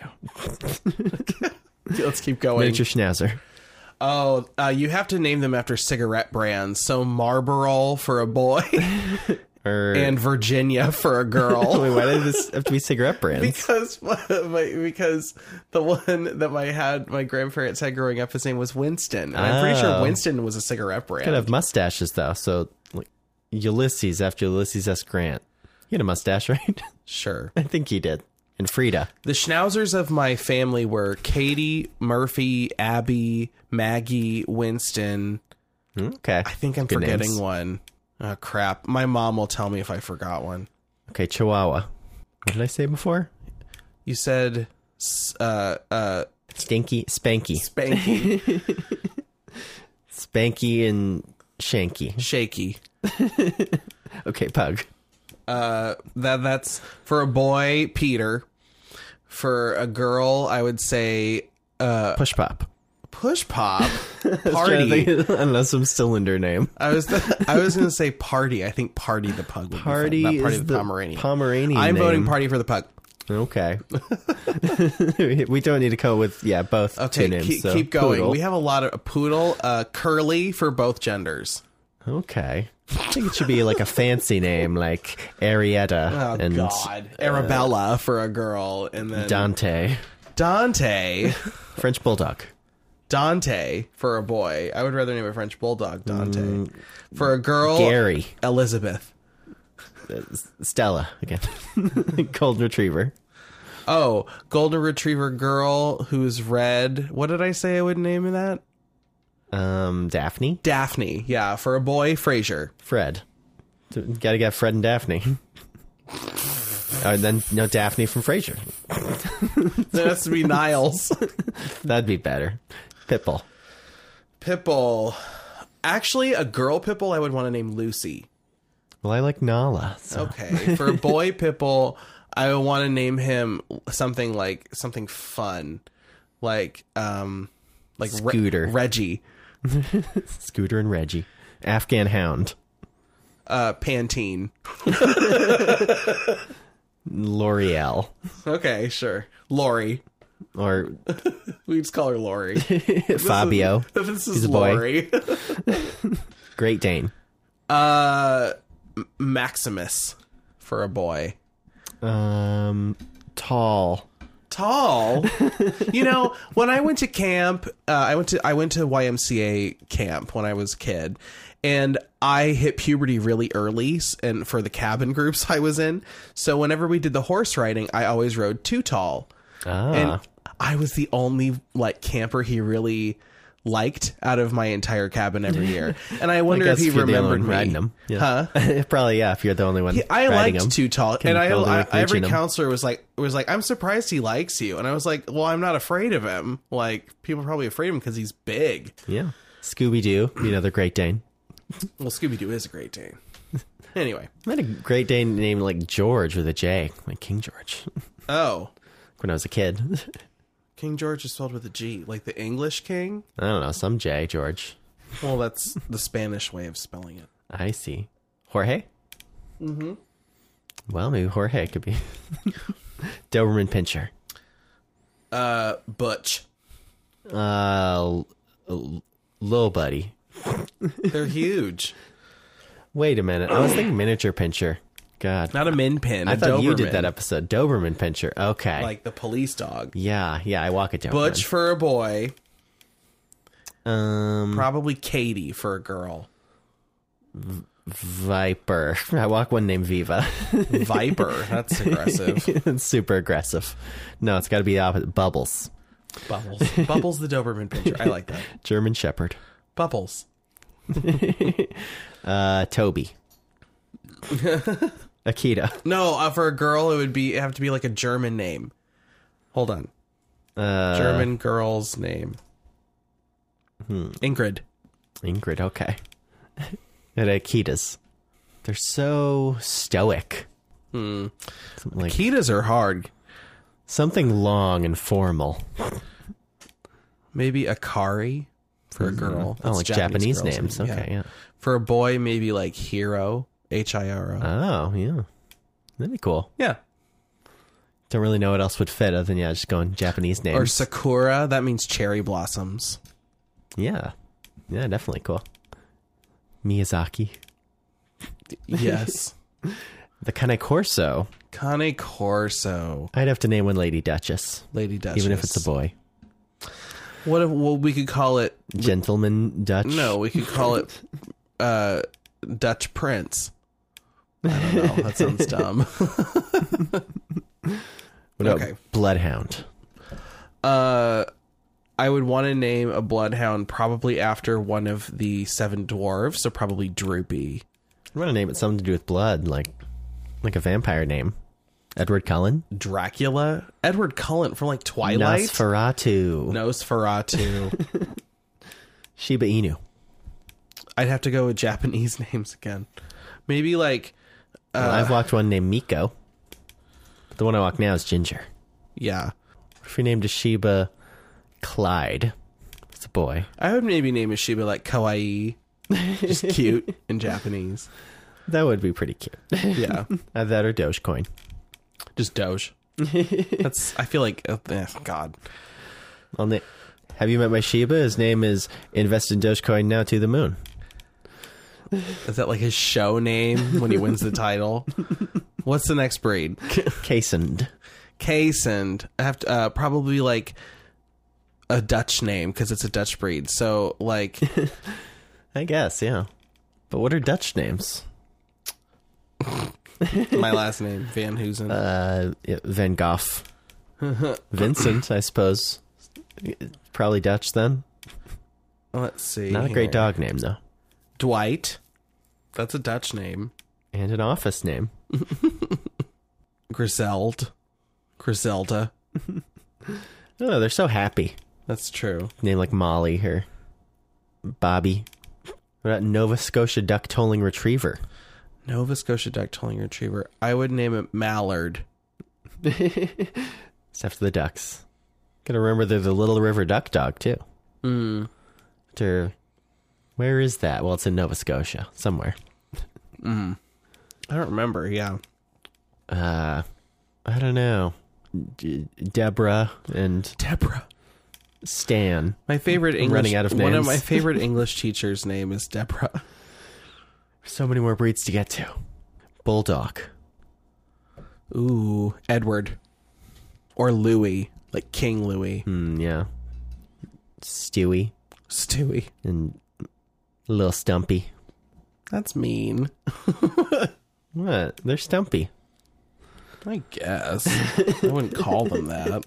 [SPEAKER 2] Let's keep going.
[SPEAKER 1] Miniature Schnauzer.
[SPEAKER 2] Oh, you have to name them after cigarette brands. So Marlboro for a boy and Virginia for a girl.
[SPEAKER 1] Wait, why did this have to be cigarette brands?
[SPEAKER 2] Because the one that my grandparents had growing up, his name was Winston. And I'm pretty sure
[SPEAKER 1] Oh.
[SPEAKER 2] Winston was a cigarette brand.
[SPEAKER 1] Could have mustaches though. So like Ulysses after Ulysses S. Grant. He had a mustache, right?
[SPEAKER 2] Sure.
[SPEAKER 1] I think he did. And Frida.
[SPEAKER 2] The schnauzers of my family were Katie, Murphy, Abby, Maggie, Winston.
[SPEAKER 1] Okay.
[SPEAKER 2] I think I'm
[SPEAKER 1] Good
[SPEAKER 2] forgetting
[SPEAKER 1] names.
[SPEAKER 2] one. Oh, crap. My mom will tell me if I forgot one.
[SPEAKER 1] Okay, Chihuahua. What did I say before?
[SPEAKER 2] You said
[SPEAKER 1] Stinky, Spanky.
[SPEAKER 2] Spanky,
[SPEAKER 1] Spanky and Shanky.
[SPEAKER 2] Shaky.
[SPEAKER 1] Okay, Pug.
[SPEAKER 2] That's for a boy, Peter. For a girl, I would say
[SPEAKER 1] Push Pop.
[SPEAKER 2] Push Pop.
[SPEAKER 1] Trying to
[SPEAKER 2] Party.
[SPEAKER 1] think- I don't know, some cylinder name.
[SPEAKER 2] I was gonna say Party. I think Party the pug would
[SPEAKER 1] Party
[SPEAKER 2] be fun. Not Party
[SPEAKER 1] is
[SPEAKER 2] the
[SPEAKER 1] the
[SPEAKER 2] Pomeranian.
[SPEAKER 1] Pomeranian
[SPEAKER 2] I'm
[SPEAKER 1] name.
[SPEAKER 2] voting Party for the pug.
[SPEAKER 1] Okay. We don't need to go with, both
[SPEAKER 2] Okay,
[SPEAKER 1] two names. so
[SPEAKER 2] keep going.
[SPEAKER 1] Poodle.
[SPEAKER 2] We have a lot of Poodle, Curly for both genders.
[SPEAKER 1] Okay. I think it should be like a fancy name, like Arietta
[SPEAKER 2] Oh
[SPEAKER 1] and
[SPEAKER 2] God, Arabella for a girl, and then
[SPEAKER 1] Dante.
[SPEAKER 2] Dante.
[SPEAKER 1] French Bulldog.
[SPEAKER 2] Dante for a boy. I would rather name a French bulldog Dante. For a girl,
[SPEAKER 1] Gary.
[SPEAKER 2] Elizabeth.
[SPEAKER 1] Stella again. Golden Retriever.
[SPEAKER 2] Oh, golden retriever girl who's red. What did I say I would name that?
[SPEAKER 1] Daphne.
[SPEAKER 2] Daphne. Yeah. For a boy, Fraser.
[SPEAKER 1] Fred. Gotta get Fred and Daphne. Then no Daphne from Frasier.
[SPEAKER 2] There has to be Niles.
[SPEAKER 1] That'd be better. Pitbull.
[SPEAKER 2] Pitbull. Actually, a girl Pitbull I would want to name Lucy.
[SPEAKER 1] Well, I like Nala. So.
[SPEAKER 2] Okay. For a boy Pitbull, I would want to name him something fun. Like
[SPEAKER 1] Scooter.
[SPEAKER 2] Reggie.
[SPEAKER 1] Scooter and Reggie. Afghan Hound.
[SPEAKER 2] Pantene.
[SPEAKER 1] L'Oreal.
[SPEAKER 2] Okay, sure. Lori.
[SPEAKER 1] Or
[SPEAKER 2] We just call her Lori.
[SPEAKER 1] Fabio.
[SPEAKER 2] This is
[SPEAKER 1] He's a boy.
[SPEAKER 2] Lori.
[SPEAKER 1] Great Dane.
[SPEAKER 2] Maximus for a boy.
[SPEAKER 1] Tall.
[SPEAKER 2] Tall. You know, when I went to camp, I went to YMCA camp when I was a kid, and I hit puberty really early, and for the cabin groups I was in. So whenever we did the horse riding, I always rode too tall. And I was the only camper he really liked out of my entire cabin every year. And I wonder if he remembered me.
[SPEAKER 1] Riding them.
[SPEAKER 2] Huh?
[SPEAKER 1] Yeah. Probably, yeah, if you're the only one
[SPEAKER 2] I
[SPEAKER 1] riding
[SPEAKER 2] liked
[SPEAKER 1] them.
[SPEAKER 2] Too Tall.
[SPEAKER 1] Can
[SPEAKER 2] And
[SPEAKER 1] build a
[SPEAKER 2] every
[SPEAKER 1] reaching him.
[SPEAKER 2] counselor was like, I'm surprised he likes you. And I was like, well, I'm not afraid of him. Like, people are probably afraid of him because he's big.
[SPEAKER 1] Yeah. Scooby-Doo, another Great Dane.
[SPEAKER 2] Well, Scooby-Doo is a Great Dane. Anyway.
[SPEAKER 1] I had a Great Dane named like George with a J, like King George,
[SPEAKER 2] Oh.
[SPEAKER 1] when I was a kid.
[SPEAKER 2] King George is spelled with a G. Like the English king?
[SPEAKER 1] I don't know, some J, George.
[SPEAKER 2] Well, that's the Spanish way of spelling it.
[SPEAKER 1] I see. Jorge? Mm-hmm. Well, maybe Jorge could be. Doberman Pinscher.
[SPEAKER 2] Butch.
[SPEAKER 1] Little Buddy.
[SPEAKER 2] They're huge.
[SPEAKER 1] Wait a minute. I was thinking Miniature Pinscher. God.
[SPEAKER 2] Not a min pin.
[SPEAKER 1] I thought you did
[SPEAKER 2] Doberman.
[SPEAKER 1] that episode. Doberman Pinscher. Okay.
[SPEAKER 2] Like the police dog.
[SPEAKER 1] Yeah, I walk a Doberman.
[SPEAKER 2] Butch for a boy.
[SPEAKER 1] Um,
[SPEAKER 2] Probably Katie for a girl.
[SPEAKER 1] Viper. I walk one named Viva.
[SPEAKER 2] Viper. That's aggressive.
[SPEAKER 1] It's super aggressive. No, it's got to be the opposite. Bubbles.
[SPEAKER 2] Bubbles. Bubbles the Doberman Pinscher. I like that.
[SPEAKER 1] German Shepherd.
[SPEAKER 2] Bubbles.
[SPEAKER 1] Toby. Akita.
[SPEAKER 2] No, for a girl, it would have to be like a German name. Hold on. German girl's name. Ingrid.
[SPEAKER 1] Ingrid, okay. And Akitas. They're so stoic. Something like
[SPEAKER 2] Akitas are hard.
[SPEAKER 1] something long and formal.
[SPEAKER 2] Maybe Akari for a girl.
[SPEAKER 1] Oh,
[SPEAKER 2] That's
[SPEAKER 1] like Japanese
[SPEAKER 2] girl's
[SPEAKER 1] names.
[SPEAKER 2] name,
[SPEAKER 1] Okay, yeah.
[SPEAKER 2] For a boy, maybe like Hiro. Hiro.
[SPEAKER 1] Oh, yeah. That'd be cool.
[SPEAKER 2] Yeah.
[SPEAKER 1] Don't really know what else would fit other than, just going Japanese names.
[SPEAKER 2] Or Sakura. That means cherry blossoms.
[SPEAKER 1] Yeah. Yeah, definitely cool. Miyazaki.
[SPEAKER 2] Yes.
[SPEAKER 1] The Cane Corso.
[SPEAKER 2] Cane Corso.
[SPEAKER 1] I'd have to name one Lady Duchess.
[SPEAKER 2] Lady Duchess.
[SPEAKER 1] Even if it's a boy.
[SPEAKER 2] What if we could call it...
[SPEAKER 1] Gentleman Dutch.
[SPEAKER 2] No, we could call it Dutch Prince. I don't know. That sounds dumb.
[SPEAKER 1] What about
[SPEAKER 2] Okay.
[SPEAKER 1] Bloodhound?
[SPEAKER 2] I would want to name a bloodhound probably after one of the 7 dwarves, so probably Droopy.
[SPEAKER 1] I want to name it something to do with blood, like a vampire name. Edward Cullen?
[SPEAKER 2] Dracula? Edward Cullen from like Twilight?
[SPEAKER 1] Nosferatu.
[SPEAKER 2] Nosferatu.
[SPEAKER 1] Shiba Inu.
[SPEAKER 2] I'd have to go with Japanese names again. Maybe like...
[SPEAKER 1] Well, I've walked one named Miko. But the one I walk now is Ginger.
[SPEAKER 2] Yeah.
[SPEAKER 1] If we named a Shiba Clyde, it's a boy.
[SPEAKER 2] I would maybe name a Shiba like Kawaii. Just cute in Japanese.
[SPEAKER 1] That would be pretty cute.
[SPEAKER 2] Yeah.
[SPEAKER 1] Either that or Dogecoin.
[SPEAKER 2] Just Doge. I feel like... God.
[SPEAKER 1] Have you met my Shiba? His name is Invest in Dogecoin Now to the Moon.
[SPEAKER 2] Is that like his show name when he wins the title? What's the next breed?
[SPEAKER 1] Casened.
[SPEAKER 2] Casoned. I have to probably like a Dutch name because it's a Dutch breed. So, like,
[SPEAKER 1] I guess, yeah. But what are Dutch names?
[SPEAKER 2] my last name, Van Hoosen.
[SPEAKER 1] Van Gogh. Vincent, I suppose. Probably Dutch then.
[SPEAKER 2] Let's see.
[SPEAKER 1] Not a great dog name, though.
[SPEAKER 2] Dwight. That's a Dutch name.
[SPEAKER 1] And an office name.
[SPEAKER 2] Griselda.
[SPEAKER 1] Oh, they're so happy.
[SPEAKER 2] That's true.
[SPEAKER 1] Name like Molly or Bobby. What about Nova Scotia Duck Tolling Retriever?
[SPEAKER 2] Nova Scotia Duck Tolling Retriever. I would name it Mallard.
[SPEAKER 1] It's after the ducks. Gotta remember they're the Little River Duck Dog, too. Where is that? Well, it's in Nova Scotia. Somewhere.
[SPEAKER 2] I don't remember, yeah.
[SPEAKER 1] I don't know. Deborah and Stan.
[SPEAKER 2] My favorite English...
[SPEAKER 1] running out of
[SPEAKER 2] One of
[SPEAKER 1] names.
[SPEAKER 2] my favorite English teachers' name is Deborah.
[SPEAKER 1] So many more breeds to get to. Bulldog.
[SPEAKER 2] Ooh, Edward. Or Louis. Like King Louis.
[SPEAKER 1] Yeah. Stewie. And Little Stumpy.
[SPEAKER 2] That's mean.
[SPEAKER 1] What? They're stumpy.
[SPEAKER 2] I guess. I wouldn't call them that.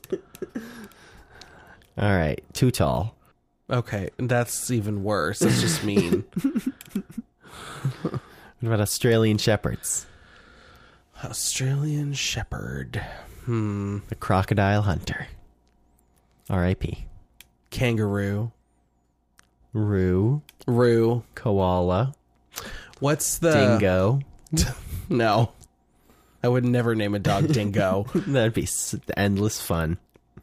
[SPEAKER 1] All right. Too tall.
[SPEAKER 2] Okay, that's even worse. That's just mean.
[SPEAKER 1] What about Australian Shepherds?
[SPEAKER 2] Australian Shepherd.
[SPEAKER 1] The Crocodile Hunter. R.I.P.
[SPEAKER 2] Kangaroo.
[SPEAKER 1] Roo. Koala.
[SPEAKER 2] What's the...
[SPEAKER 1] Dingo.
[SPEAKER 2] No. I would never name a dog Dingo.
[SPEAKER 1] That'd be endless fun.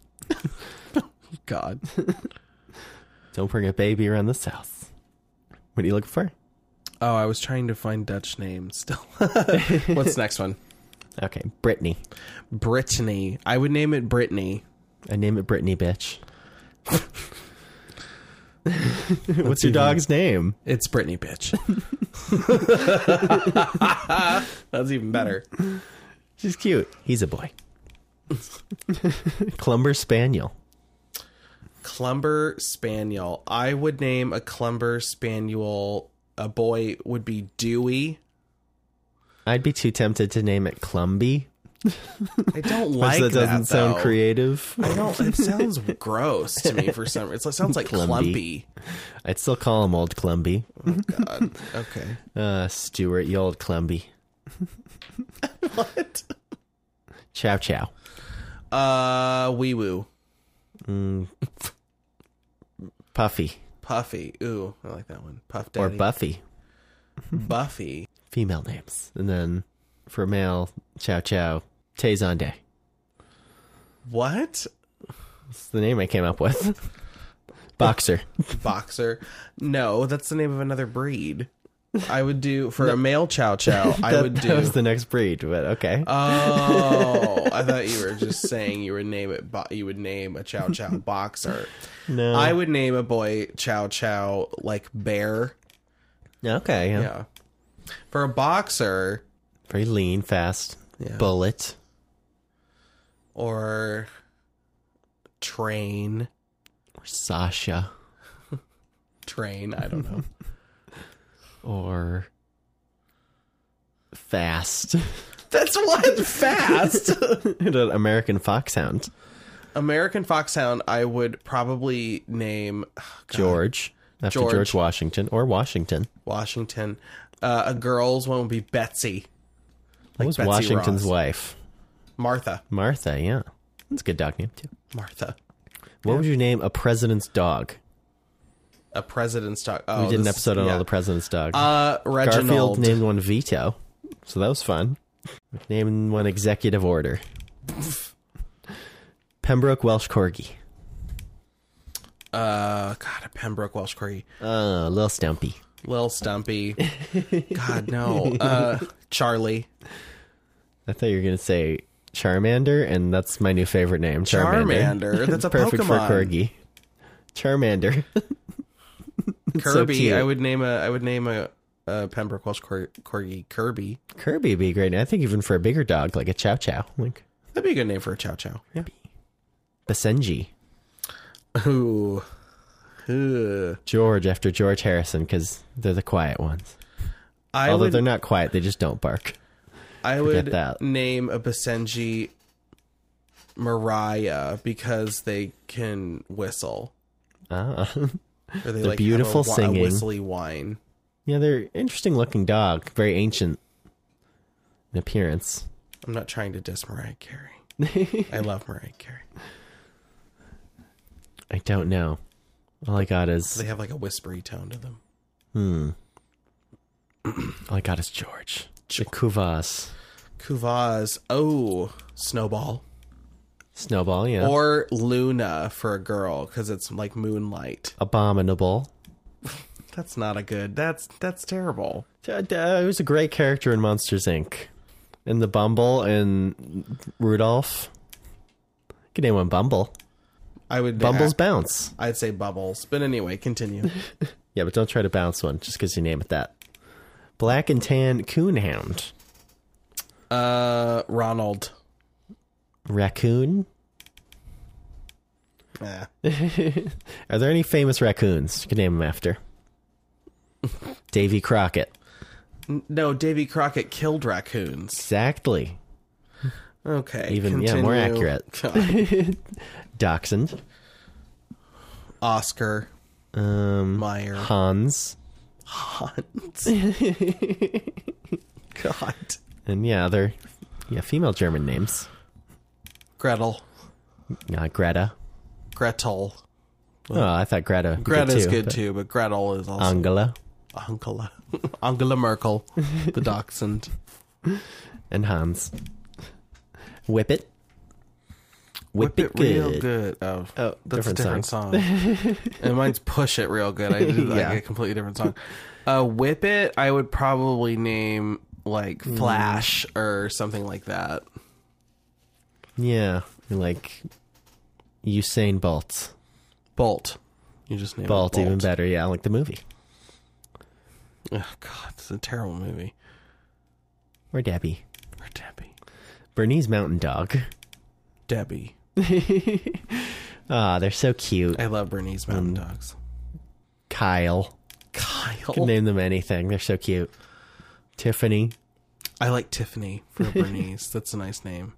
[SPEAKER 2] God.
[SPEAKER 1] Don't bring a baby around this house. What are you looking for?
[SPEAKER 2] Oh, I was trying to find Dutch names still. What's the next one?
[SPEAKER 1] Okay, Brittany.
[SPEAKER 2] Brittany. I would name it Brittany.
[SPEAKER 1] I name it Brittany, bitch. What's your dog's name?
[SPEAKER 2] It's Brittany, bitch. That's even better.
[SPEAKER 1] She's cute. He's a boy. Clumber Spaniel.
[SPEAKER 2] Clumber Spaniel. I would name a Clumber Spaniel. A boy would be Dewey.
[SPEAKER 1] I'd be too tempted to name it Clumby.
[SPEAKER 2] I don't like
[SPEAKER 1] that. Doesn't sound
[SPEAKER 2] though.
[SPEAKER 1] creative.
[SPEAKER 2] I don't. It sounds gross to me for some reason. It sounds like clumpy.
[SPEAKER 1] I'd still call him Old Clumby.
[SPEAKER 2] Oh, God. Okay.
[SPEAKER 1] Stuart, you old Clumby.
[SPEAKER 2] What?
[SPEAKER 1] Chow Chow.
[SPEAKER 2] Wee Woo.
[SPEAKER 1] Puffy.
[SPEAKER 2] Puffy. Ooh, I like that one. Puff Daddy.
[SPEAKER 1] Or Buffy.
[SPEAKER 2] Buffy.
[SPEAKER 1] Female names. And then for male, Chow Chow. Tay-Zonday.
[SPEAKER 2] What?
[SPEAKER 1] That's the name I came up with. Boxer.
[SPEAKER 2] Boxer. No, that's the name of another breed. I would do for a male Chow Chow. That
[SPEAKER 1] was the next breed, but okay.
[SPEAKER 2] Oh, I thought you were just saying you would name it. You would name a Chow Chow Boxer.
[SPEAKER 1] No,
[SPEAKER 2] I would name a boy Chow Chow like Bear.
[SPEAKER 1] Okay,
[SPEAKER 2] Yeah. For a boxer,
[SPEAKER 1] very lean, fast.
[SPEAKER 2] Yeah.
[SPEAKER 1] Bullet.
[SPEAKER 2] Or Train.
[SPEAKER 1] Or Sasha.
[SPEAKER 2] Train. I don't know.
[SPEAKER 1] Or Fast.
[SPEAKER 2] That's what? Fast?
[SPEAKER 1] An American Foxhound.
[SPEAKER 2] American Foxhound, I would probably name...
[SPEAKER 1] George. After George Washington. Or Washington.
[SPEAKER 2] Washington. A girl's one would be Betsy.
[SPEAKER 1] What was
[SPEAKER 2] Betsy
[SPEAKER 1] Washington's
[SPEAKER 2] Ross.
[SPEAKER 1] wife?
[SPEAKER 2] Martha.
[SPEAKER 1] Martha, yeah. That's a good dog name, too.
[SPEAKER 2] Martha.
[SPEAKER 1] What would you name a president's dog?
[SPEAKER 2] A president's dog. Oh,
[SPEAKER 1] We did an episode on all the president's dogs.
[SPEAKER 2] Reginald.
[SPEAKER 1] Garfield named one Veto, so that was fun. Named one Executive Order. Pembroke Welsh Corgi.
[SPEAKER 2] God, a Pembroke Welsh Corgi.
[SPEAKER 1] Lil Stumpy.
[SPEAKER 2] Lil Stumpy. God, no. Charlie.
[SPEAKER 1] I thought you were going to say Charmander, and that's my new favorite name.
[SPEAKER 2] Charmander. That's a
[SPEAKER 1] Perfect
[SPEAKER 2] Pokemon.
[SPEAKER 1] for Corgi. Charmander.
[SPEAKER 2] Kirby.
[SPEAKER 1] So
[SPEAKER 2] I would name a Pembroke Welsh Corgi Kirby.
[SPEAKER 1] Kirby would be great. I think even for a bigger dog, like a Chow Chow. Like
[SPEAKER 2] That'd be a good name for a Chow Chow. Yeah.
[SPEAKER 1] Basenji.
[SPEAKER 2] Ooh. Ugh.
[SPEAKER 1] George after George Harrison because they're the quiet ones.
[SPEAKER 2] Although
[SPEAKER 1] they're not quiet, they just don't bark.
[SPEAKER 2] I
[SPEAKER 1] Forget
[SPEAKER 2] would
[SPEAKER 1] that.
[SPEAKER 2] name a Basenji Mariah because they can whistle.
[SPEAKER 1] Ah.
[SPEAKER 2] Or they
[SPEAKER 1] They're
[SPEAKER 2] like
[SPEAKER 1] beautiful
[SPEAKER 2] have a
[SPEAKER 1] singing.
[SPEAKER 2] whistly whine.
[SPEAKER 1] Yeah, they're interesting looking dog. Very ancient in appearance.
[SPEAKER 2] I'm not trying to diss Mariah Carey. I love Mariah Carey.
[SPEAKER 1] I don't know. All I got is
[SPEAKER 2] They have like a whispery tone to them.
[SPEAKER 1] all I got is George. The Kuvas.
[SPEAKER 2] Kuvaz. Oh, Snowball.
[SPEAKER 1] Snowball, yeah.
[SPEAKER 2] Or Luna for a girl because it's like moonlight.
[SPEAKER 1] Abominable.
[SPEAKER 2] That's not a good. That's terrible.
[SPEAKER 1] It was a great character in Monsters, Inc. And the Bumble and Rudolph. You could name one Bumble.
[SPEAKER 2] I would
[SPEAKER 1] Bumbles bounce.
[SPEAKER 2] I'd say Bubbles, but anyway, continue.
[SPEAKER 1] Yeah, but don't try to bounce one just because you name it that. Black and Tan Coonhound.
[SPEAKER 2] Ronald.
[SPEAKER 1] Raccoon.
[SPEAKER 2] Yeah.
[SPEAKER 1] Are there any famous raccoons you can name them after? Davy Crockett.
[SPEAKER 2] No, Davy Crockett killed raccoons.
[SPEAKER 1] Exactly.
[SPEAKER 2] Okay.
[SPEAKER 1] Even
[SPEAKER 2] continue.
[SPEAKER 1] more accurate.
[SPEAKER 2] God.
[SPEAKER 1] Dachshund.
[SPEAKER 2] Oscar. Meyer.
[SPEAKER 1] Hans.
[SPEAKER 2] Hans. God.
[SPEAKER 1] And other female German names.
[SPEAKER 2] Gretel.
[SPEAKER 1] Greta.
[SPEAKER 2] Gretel.
[SPEAKER 1] Oh, I thought Greta. would be
[SPEAKER 2] Greta's
[SPEAKER 1] too,
[SPEAKER 2] good
[SPEAKER 1] but
[SPEAKER 2] too, but Gretel is also
[SPEAKER 1] Angela
[SPEAKER 2] Angela Merkel, the dachshund.
[SPEAKER 1] and Hans. Whippet.
[SPEAKER 2] Whip it real good. Oh, that's a different song. And mine's Push It Real Good. I did like a completely different song. Whip It, I would probably name like Flash or something like that.
[SPEAKER 1] Yeah, like Usain Bolt.
[SPEAKER 2] Bolt. You just name
[SPEAKER 1] Bolt,
[SPEAKER 2] it Bolt.
[SPEAKER 1] even better. Yeah, like the movie.
[SPEAKER 2] Oh God, it's a terrible movie.
[SPEAKER 1] Or Debbie.
[SPEAKER 2] Or Debbie.
[SPEAKER 1] Bernese Mountain Dog.
[SPEAKER 2] Debbie.
[SPEAKER 1] Ah, they're so cute.
[SPEAKER 2] I love Bernese Mountain Dogs.
[SPEAKER 1] Kyle. Could name them anything. They're so cute. Tiffany.
[SPEAKER 2] I like Tiffany for Bernese. That's a nice name.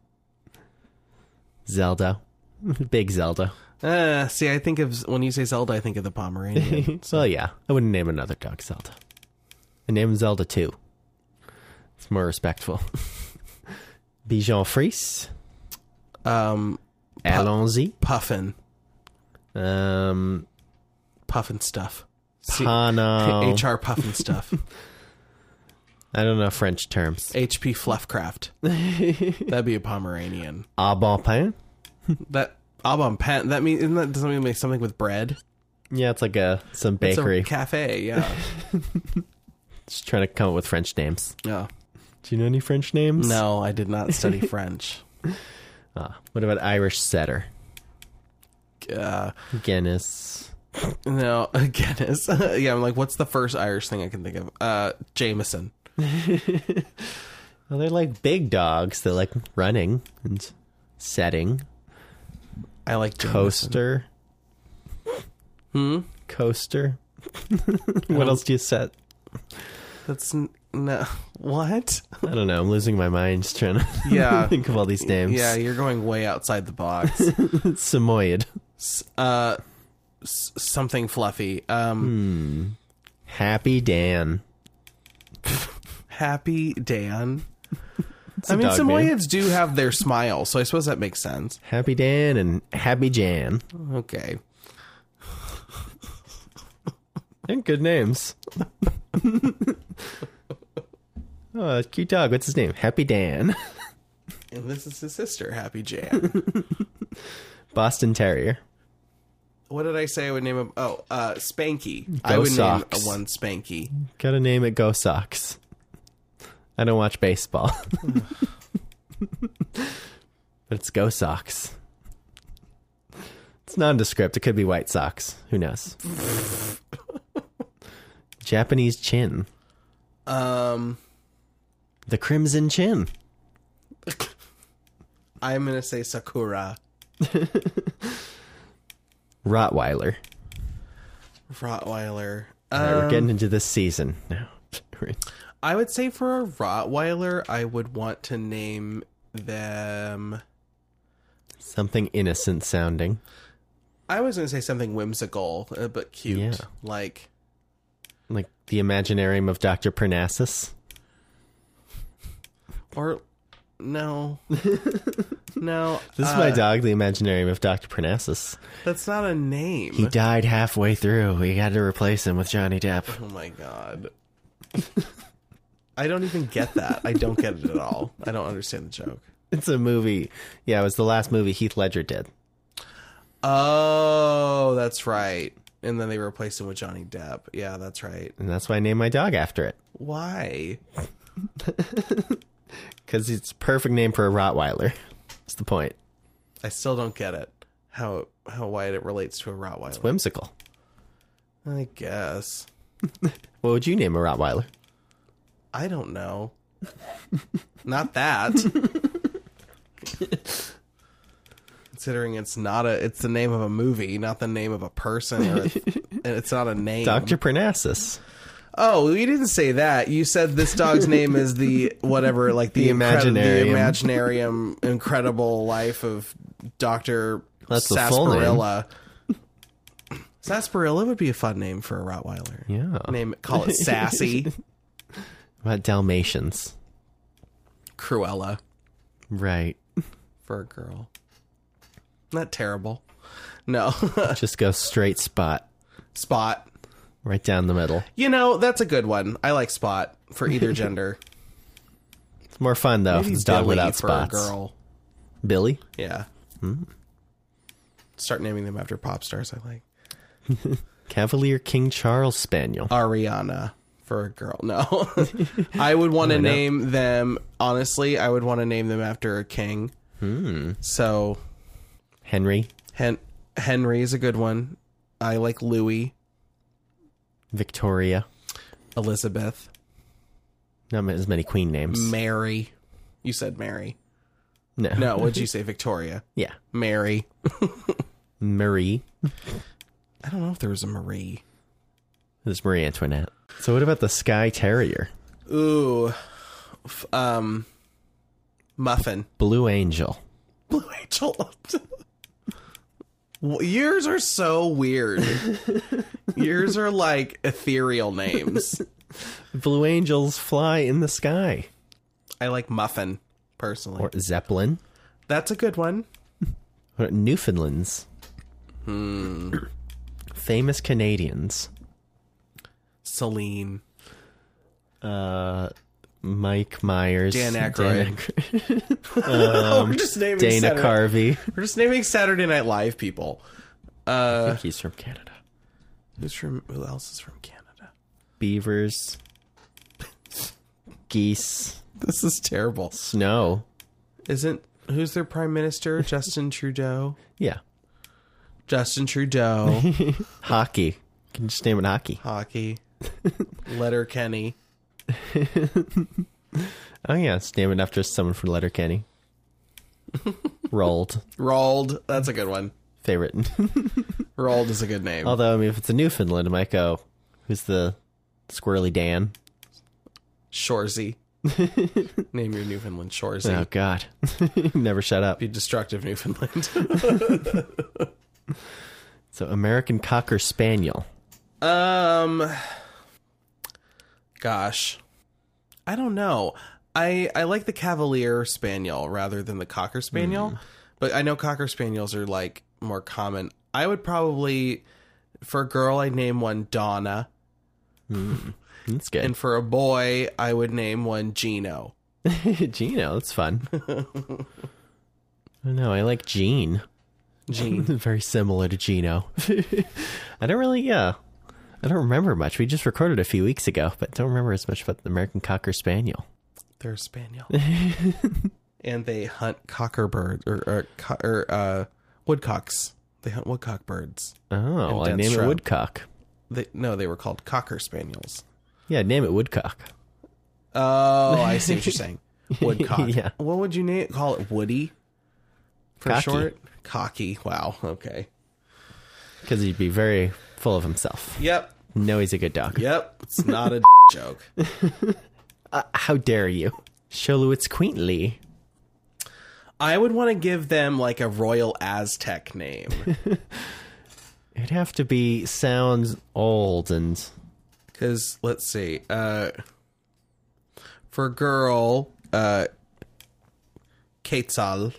[SPEAKER 1] Zelda. Big Zelda.
[SPEAKER 2] See, I think of when you say Zelda, I think of the Pomeranian.
[SPEAKER 1] Well, yeah. I wouldn't name another dog Zelda. I name Zelda too. It's more respectful. Bichon Frise. Allons-y.
[SPEAKER 2] Puffin.
[SPEAKER 1] Um,
[SPEAKER 2] Puffin stuff.
[SPEAKER 1] Pano.
[SPEAKER 2] HR Puffin stuff.
[SPEAKER 1] I don't know French terms.
[SPEAKER 2] HP Fluffcraft. That'd be a Pomeranian.
[SPEAKER 1] A bon pain?
[SPEAKER 2] That Pen. That mean doesn't that mean make something with bread?
[SPEAKER 1] Yeah, it's like some
[SPEAKER 2] It's
[SPEAKER 1] bakery.
[SPEAKER 2] a cafe. Yeah.
[SPEAKER 1] Just trying to come up with French names.
[SPEAKER 2] Yeah.
[SPEAKER 1] Do you know any French names?
[SPEAKER 2] No, I did not study French.
[SPEAKER 1] What about Irish setter?
[SPEAKER 2] Uh,
[SPEAKER 1] Guinness.
[SPEAKER 2] no, Guinness. Yeah, I'm like, what's the first Irish thing I can think of? Jameson.
[SPEAKER 1] Well, they're like big dogs. They're like running and setting.
[SPEAKER 2] I like Jameson.
[SPEAKER 1] Coaster. Coaster. What else do you set?
[SPEAKER 2] That's no. What?
[SPEAKER 1] I don't know. I'm losing my mind just trying to think of all these names.
[SPEAKER 2] Yeah, you're going way outside the box.
[SPEAKER 1] Samoyed.
[SPEAKER 2] Something fluffy.
[SPEAKER 1] Happy Dan.
[SPEAKER 2] Happy Dan.
[SPEAKER 1] a
[SPEAKER 2] I mean,
[SPEAKER 1] dog
[SPEAKER 2] Samoyeds do have their smile, so I suppose that makes sense.
[SPEAKER 1] Happy Dan and Happy Jan.
[SPEAKER 2] Okay.
[SPEAKER 1] They're good names. Oh, cute dog. What's his name? Happy Dan.
[SPEAKER 2] And this is his sister, Happy Jan.
[SPEAKER 1] Boston Terrier.
[SPEAKER 2] What did I say I would name him? Oh, Spanky.
[SPEAKER 1] Go
[SPEAKER 2] I would
[SPEAKER 1] Sox.
[SPEAKER 2] name one Spanky.
[SPEAKER 1] Gotta name it Go Sox. I don't watch baseball. But it's Go Sox. It's nondescript. It could be White Sox. Who knows? Japanese Chin. The Crimson Chin.
[SPEAKER 2] I'm going to say Sakura.
[SPEAKER 1] Rottweiler.
[SPEAKER 2] Rottweiler.
[SPEAKER 1] All right, we're getting into this season now.
[SPEAKER 2] I would say for a Rottweiler, I would want to name them...
[SPEAKER 1] Something innocent sounding.
[SPEAKER 2] I was going to say something whimsical, but cute.
[SPEAKER 1] Yeah.
[SPEAKER 2] Like
[SPEAKER 1] the Imaginarium of Dr. Parnassus.
[SPEAKER 2] Or... No. No.
[SPEAKER 1] This is my dog, the Imaginarium of Dr. Parnassus.
[SPEAKER 2] That's not a name.
[SPEAKER 1] He died halfway through. We had to replace him with Johnny Depp.
[SPEAKER 2] Oh my god. I don't even get that. I don't get it at all. I don't understand the joke.
[SPEAKER 1] It's a movie. Yeah, it was the last movie Heath Ledger did.
[SPEAKER 2] Oh, that's right. And then they replaced him with Johnny Depp. Yeah, that's right.
[SPEAKER 1] And that's why I named my dog after it.
[SPEAKER 2] Why?
[SPEAKER 1] Because it's a perfect name for a Rottweiler. That's the point.
[SPEAKER 2] I still don't get it. How wide it relates to a Rottweiler.
[SPEAKER 1] It's whimsical.
[SPEAKER 2] I guess.
[SPEAKER 1] What would you name a Rottweiler?
[SPEAKER 2] I don't know. Not that. Considering it's the name of a movie, not the name of a person, and it's not a name.
[SPEAKER 1] Dr. Parnassus.
[SPEAKER 2] Oh, you didn't say that. You said this dog's name is the whatever, like the Imaginarium Incredible Life of Dr.
[SPEAKER 1] That's the full name.
[SPEAKER 2] Sarsaparilla. Sarsaparilla would be a fun name for a Rottweiler.
[SPEAKER 1] Yeah.
[SPEAKER 2] Call it Sassy.
[SPEAKER 1] What about Dalmatians?
[SPEAKER 2] Cruella
[SPEAKER 1] Right.
[SPEAKER 2] for a girl. Not terrible. No.
[SPEAKER 1] Just go straight Spot.
[SPEAKER 2] Spot.
[SPEAKER 1] Right down the middle.
[SPEAKER 2] You know, that's a good one. I like Spot for either gender.
[SPEAKER 1] It's more fun, though, if
[SPEAKER 2] Maybe
[SPEAKER 1] it's dog
[SPEAKER 2] Billy
[SPEAKER 1] without
[SPEAKER 2] for
[SPEAKER 1] spots.
[SPEAKER 2] a girl.
[SPEAKER 1] Billy?
[SPEAKER 2] Yeah. Start naming them after pop stars I like.
[SPEAKER 1] Cavalier King Charles Spaniel.
[SPEAKER 2] Ariana for a girl. No. I would want to name them, honestly, I would want to name them after a king. So
[SPEAKER 1] Henry.
[SPEAKER 2] Henry is a good one. I like Louis.
[SPEAKER 1] Victoria.
[SPEAKER 2] Elizabeth.
[SPEAKER 1] Not as many queen names.
[SPEAKER 2] Mary. You said Mary.
[SPEAKER 1] No.
[SPEAKER 2] No, what'd you say? Victoria.
[SPEAKER 1] Yeah.
[SPEAKER 2] Mary.
[SPEAKER 1] Marie.
[SPEAKER 2] I don't know if there was a Marie.
[SPEAKER 1] There's Marie Antoinette. So what about the Skye Terrier?
[SPEAKER 2] Ooh. Muffin.
[SPEAKER 1] Blue Angel.
[SPEAKER 2] Blue Angel. Yours are so weird. Yours are like ethereal names.
[SPEAKER 1] Blue Angels fly in the sky.
[SPEAKER 2] I like Muffin, personally.
[SPEAKER 1] Or Zeppelin.
[SPEAKER 2] That's a good one.
[SPEAKER 1] What about Newfoundlands? Famous Canadians.
[SPEAKER 2] Celine.
[SPEAKER 1] Mike Myers.
[SPEAKER 2] Dan Aykroyd. We're just naming
[SPEAKER 1] Dana Carvey.
[SPEAKER 2] We're just naming Saturday Night Live people.
[SPEAKER 1] I think he's from Canada.
[SPEAKER 2] Who else is from Canada?
[SPEAKER 1] Beavers. Geese.
[SPEAKER 2] This is terrible.
[SPEAKER 1] Snow.
[SPEAKER 2] Who's their prime minister? Justin Trudeau.
[SPEAKER 1] Yeah.
[SPEAKER 2] Justin Trudeau.
[SPEAKER 1] Hockey. You can just name it hockey.
[SPEAKER 2] Hockey. Letterkenny.
[SPEAKER 1] Oh yeah, let's name it after someone from Letterkenny. Rolled.
[SPEAKER 2] Rolled. That's a good one.
[SPEAKER 1] Favorite.
[SPEAKER 2] Rolled is a good name.
[SPEAKER 1] Although, I mean, if it's a Newfoundland, it might go, who's the Squirrely Dan?
[SPEAKER 2] Shorzy. Name your Newfoundland Shorzy.
[SPEAKER 1] Oh, God. Never shut up.
[SPEAKER 2] Be destructive Newfoundland.
[SPEAKER 1] So, American Cocker Spaniel.
[SPEAKER 2] Gosh. I don't know. I like the Cavalier Spaniel rather than the Cocker Spaniel. But I know Cocker Spaniels are, like, more common. I would probably, for a girl, I'd name one Donna.
[SPEAKER 1] That's good.
[SPEAKER 2] And for a boy, I would name one Gino.
[SPEAKER 1] Gino, that's fun. I know, I like Gene.
[SPEAKER 2] Gene.
[SPEAKER 1] Very similar to Gino. I don't remember much. We just recorded a few weeks ago, but don't remember as much about the American Cocker Spaniel.
[SPEAKER 2] They're a spaniel. And they hunt cocker birds or woodcocks. They hunt woodcock birds.
[SPEAKER 1] Oh, well, I name it Woodcock.
[SPEAKER 2] They were called Cocker Spaniels.
[SPEAKER 1] Yeah, name it Woodcock.
[SPEAKER 2] Oh, I see what you're saying. Woodcock.
[SPEAKER 1] Yeah.
[SPEAKER 2] What would you call it? Woody? For
[SPEAKER 1] Cocky.
[SPEAKER 2] short? Cocky. Wow. Okay.
[SPEAKER 1] Because he'd be very full of himself.
[SPEAKER 2] Yep.
[SPEAKER 1] No, he's a good dog.
[SPEAKER 2] Yep. It's not a joke.
[SPEAKER 1] How dare you? Cholowitz quaintly.
[SPEAKER 2] I would want to give them like a royal Aztec name.
[SPEAKER 1] It'd have to be sounds old and...
[SPEAKER 2] Because, let's see. For girl, Quetzal,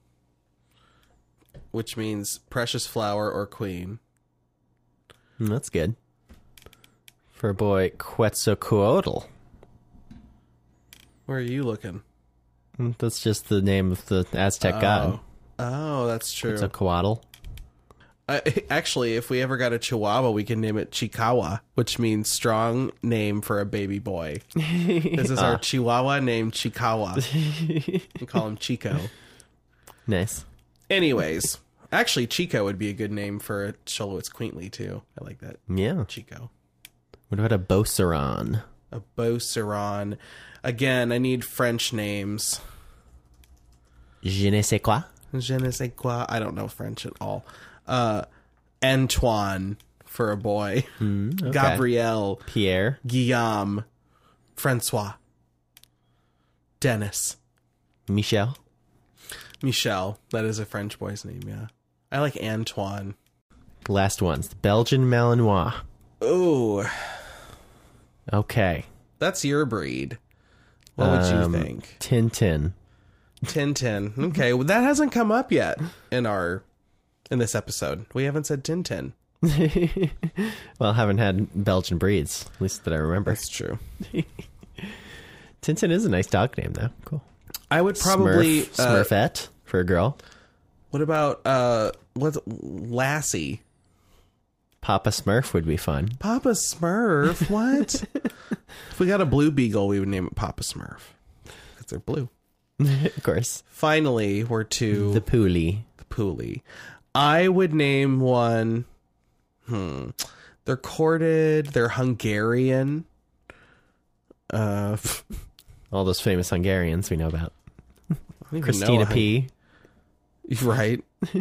[SPEAKER 2] which means precious flower or queen.
[SPEAKER 1] That's good. For a boy, Quetzalcoatl.
[SPEAKER 2] Where are you looking?
[SPEAKER 1] That's just the name of the Aztec god.
[SPEAKER 2] Oh, that's true.
[SPEAKER 1] Quetzalcoatl.
[SPEAKER 2] Actually, if we ever got a Chihuahua, we can name it Chikawa, which means strong name for a baby boy. This is our Chihuahua named Chikawa. We call him Chico.
[SPEAKER 1] Nice.
[SPEAKER 2] Anyways, actually, Chico would be a good name for a Cholowitz quaintly, too. I like that.
[SPEAKER 1] Yeah.
[SPEAKER 2] Chico.
[SPEAKER 1] What about a Beauceron?
[SPEAKER 2] A Beauceron. Again, I need French names.
[SPEAKER 1] Je ne sais quoi?
[SPEAKER 2] Je ne sais quoi. I don't know French at all. Antoine for a boy.
[SPEAKER 1] Okay.
[SPEAKER 2] Gabrielle.
[SPEAKER 1] Pierre.
[SPEAKER 2] Guillaume. Francois. Dennis.
[SPEAKER 1] Michel.
[SPEAKER 2] Michel. That is a French boy's name, yeah. I like Antoine.
[SPEAKER 1] Last one's the Belgian Malinois.
[SPEAKER 2] Ooh.
[SPEAKER 1] Okay.
[SPEAKER 2] That's your breed. What would you think?
[SPEAKER 1] Tintin.
[SPEAKER 2] Tintin. Okay, well, that hasn't come up yet in this episode. We haven't said Tintin.
[SPEAKER 1] Well, I haven't had Belgian breeds, at least that I remember.
[SPEAKER 2] That's true.
[SPEAKER 1] Tintin is a nice dog name, though. Cool.
[SPEAKER 2] I would probably...
[SPEAKER 1] Smurfette for a girl.
[SPEAKER 2] What about what's Lassie?
[SPEAKER 1] Papa Smurf would be fun.
[SPEAKER 2] Papa Smurf? What? If we got a blue beagle, we would name it Papa Smurf. Because they're blue.
[SPEAKER 1] Of course.
[SPEAKER 2] Finally, we're to...
[SPEAKER 1] The Poolie.
[SPEAKER 2] The Poolie. I would name one... They're corded. They're Hungarian.
[SPEAKER 1] All those famous Hungarians we know about.
[SPEAKER 2] Christina
[SPEAKER 1] P.
[SPEAKER 2] Right.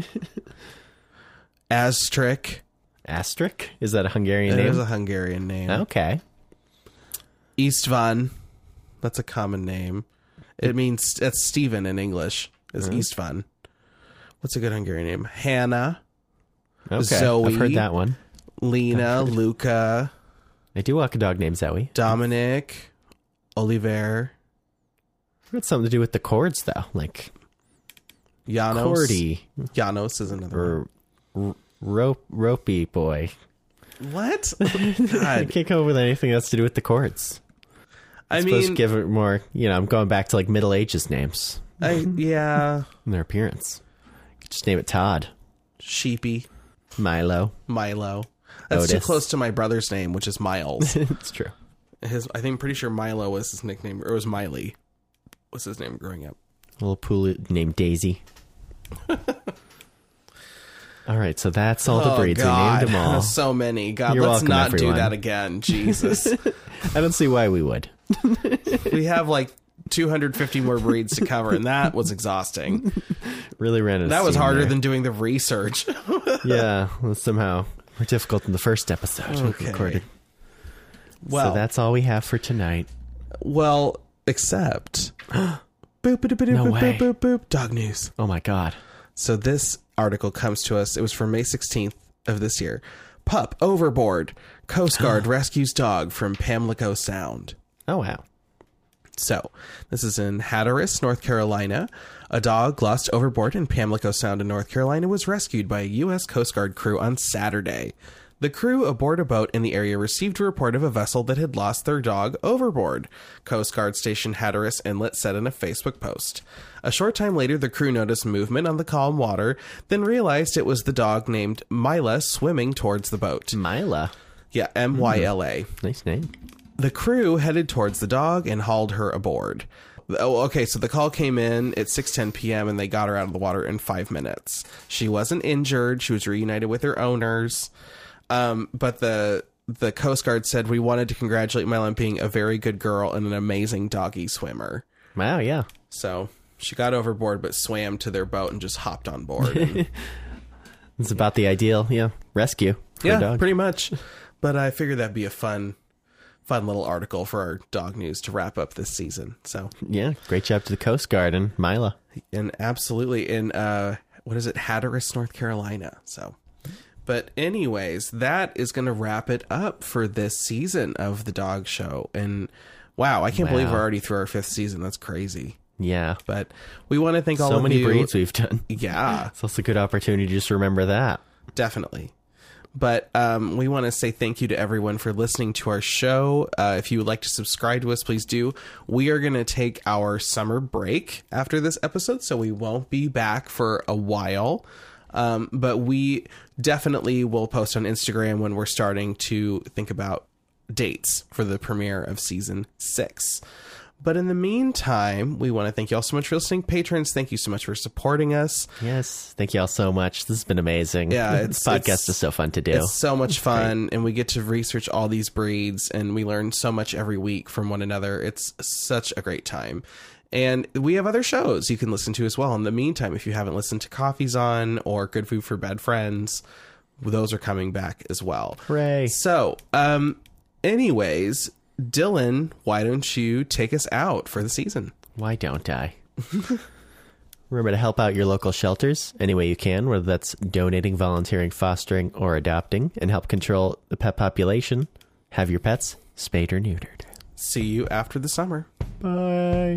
[SPEAKER 2] Astric.
[SPEAKER 1] Astric? Is that a Hungarian name?
[SPEAKER 2] It is a Hungarian name.
[SPEAKER 1] Okay.
[SPEAKER 2] Istvan. That's a common name. It means... That's Stephen in English. Is Istvan. What's a good Hungarian name? Hannah.
[SPEAKER 1] Okay.
[SPEAKER 2] Zoe.
[SPEAKER 1] I've heard that one.
[SPEAKER 2] Lena. Luca.
[SPEAKER 1] I do walk a dog named Zoe.
[SPEAKER 2] Dominic. Oliver.
[SPEAKER 1] It's something to do with the chords, though. Like...
[SPEAKER 2] Janos.
[SPEAKER 1] Cordy.
[SPEAKER 2] Janos is another one.
[SPEAKER 1] Ropey boy.
[SPEAKER 2] What?
[SPEAKER 1] I
[SPEAKER 2] God.
[SPEAKER 1] can't come up with anything that's to do with the chords.
[SPEAKER 2] I
[SPEAKER 1] I'm supposed to
[SPEAKER 2] mean...
[SPEAKER 1] give it more, I'm going back to like Middle Ages names
[SPEAKER 2] Yeah.
[SPEAKER 1] and their appearance. Just name it Todd.
[SPEAKER 2] Sheepy.
[SPEAKER 1] Milo.
[SPEAKER 2] Milo. That's too
[SPEAKER 1] Otis.
[SPEAKER 2] close to my brother's name, which is Miles.
[SPEAKER 1] It's true.
[SPEAKER 2] I'm pretty sure Milo was his nickname, or it was Miley was his name growing up.
[SPEAKER 1] A little pool named Daisy. All right, so that's all the breeds.
[SPEAKER 2] God.
[SPEAKER 1] We named them all.
[SPEAKER 2] So many. God,
[SPEAKER 1] You're
[SPEAKER 2] let's
[SPEAKER 1] welcome,
[SPEAKER 2] not
[SPEAKER 1] everyone.
[SPEAKER 2] do that again. Jesus.
[SPEAKER 1] I don't see why we would.
[SPEAKER 2] We have like 250 more breeds to cover, and that was exhausting.
[SPEAKER 1] Really ran it.
[SPEAKER 2] That was harder than doing the research.
[SPEAKER 1] Yeah, well, somehow more difficult than the first episode we
[SPEAKER 2] Okay.
[SPEAKER 1] recorded.
[SPEAKER 2] Well,
[SPEAKER 1] So that's all we have for tonight.
[SPEAKER 2] well, except boop, boop, boop, boop,
[SPEAKER 1] No
[SPEAKER 2] boop,
[SPEAKER 1] way.
[SPEAKER 2] boop, boop, dog news.
[SPEAKER 1] Oh my God.
[SPEAKER 2] So this article comes to us. It was from May 16th of this year. Pup overboard. Coast Guard rescues dog from Pamlico Sound.
[SPEAKER 1] Oh wow.
[SPEAKER 2] So this is in Hatteras, North Carolina. A dog lost overboard in Pamlico Sound in North Carolina was rescued by a U.S. Coast Guard crew on Saturday. The crew aboard a boat in the area received a report of a vessel that had lost their dog overboard. Coast Guard Station Hatteras Inlet said in a Facebook post. A short time later, the crew noticed movement on the calm water, then realized it was the dog named Mila swimming towards the boat.
[SPEAKER 1] Mila.
[SPEAKER 2] Yeah, M-Y-L-A.
[SPEAKER 1] Nice name.
[SPEAKER 2] The crew headed towards the dog and hauled her aboard. Oh, okay, so the call came in at 6:10 p.m. and they got her out of the water in 5 minutes. She wasn't injured. She was reunited with her owners. But the Coast Guard said, we wanted to congratulate Mila on being a very good girl and an amazing doggy swimmer.
[SPEAKER 1] Wow, yeah.
[SPEAKER 2] So she got overboard but swam to their boat and just hopped on board. And
[SPEAKER 1] It's about the ideal, rescue for a dog.
[SPEAKER 2] Pretty much. But I figured that'd be a fun little article for our dog news to wrap up this season. So
[SPEAKER 1] Yeah, great job to the Coast Guard and Mila.
[SPEAKER 2] And absolutely in Hatteras, North Carolina. So, but anyways, that is going to wrap it up for this season of the Dog Show. And wow, I can't believe we're already through our 5th season. That's crazy.
[SPEAKER 1] Yeah.
[SPEAKER 2] But we want to thank all of you.
[SPEAKER 1] So many breeds we've done.
[SPEAKER 2] Yeah.
[SPEAKER 1] It's also a good opportunity to just remember that.
[SPEAKER 2] Definitely. But we want to say thank you to everyone for listening to our show. If you would like to subscribe to us, please do. We are going to take our summer break after this episode, so we won't be back for a while. But we definitely will post on Instagram when we're starting to think about dates for the premiere of season 6. But in the meantime, we want to thank you all so much for listening. Patrons, thank you so much for supporting us.
[SPEAKER 1] Yes, thank you all so much. This has been amazing.
[SPEAKER 2] Yeah,
[SPEAKER 1] this podcast is so fun to do.
[SPEAKER 2] It's so much fun, and we get to research all these breeds, and we learn so much every week from one another. It's such a great time. And we have other shows you can listen to as well. In the meantime, if you haven't listened to Coffee's On or Good Food for Bad Friends, those are coming back as well.
[SPEAKER 1] Hooray.
[SPEAKER 2] So, anyways, Dylan, why don't you take us out for the season?
[SPEAKER 1] Why don't I? Remember to help out your local shelters any way you can, whether that's donating, volunteering, fostering, or adopting, and help control the pet population. Have your pets spayed or neutered.
[SPEAKER 2] See you after the summer.
[SPEAKER 1] Bye.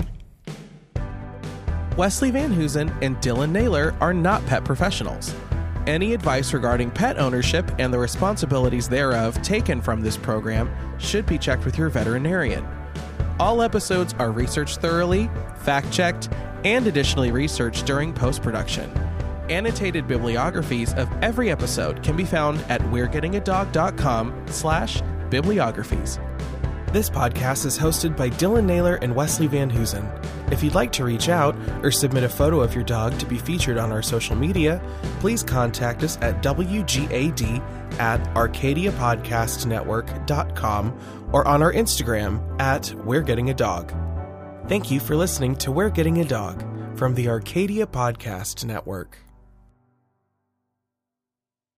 [SPEAKER 2] Wesley Van Hoosen and Dylan Naylor are not pet professionals. Any advice regarding pet ownership and the responsibilities thereof taken from this program should be checked with your veterinarian. All episodes are researched thoroughly, fact-checked, and additionally researched during post-production. Annotated bibliographies of every episode can be found at we'regettingadog.com/bibliographies. This podcast is hosted by Dylan Naylor and Wesley Van Hoosen. If you'd like to reach out or submit a photo of your dog to be featured on our social media, please contact us at wgad@arcadiapodcastnetwork.com or on our Instagram at We're Getting a Dog. Thank you for listening to We're Getting a Dog from the Arcadia Podcast Network.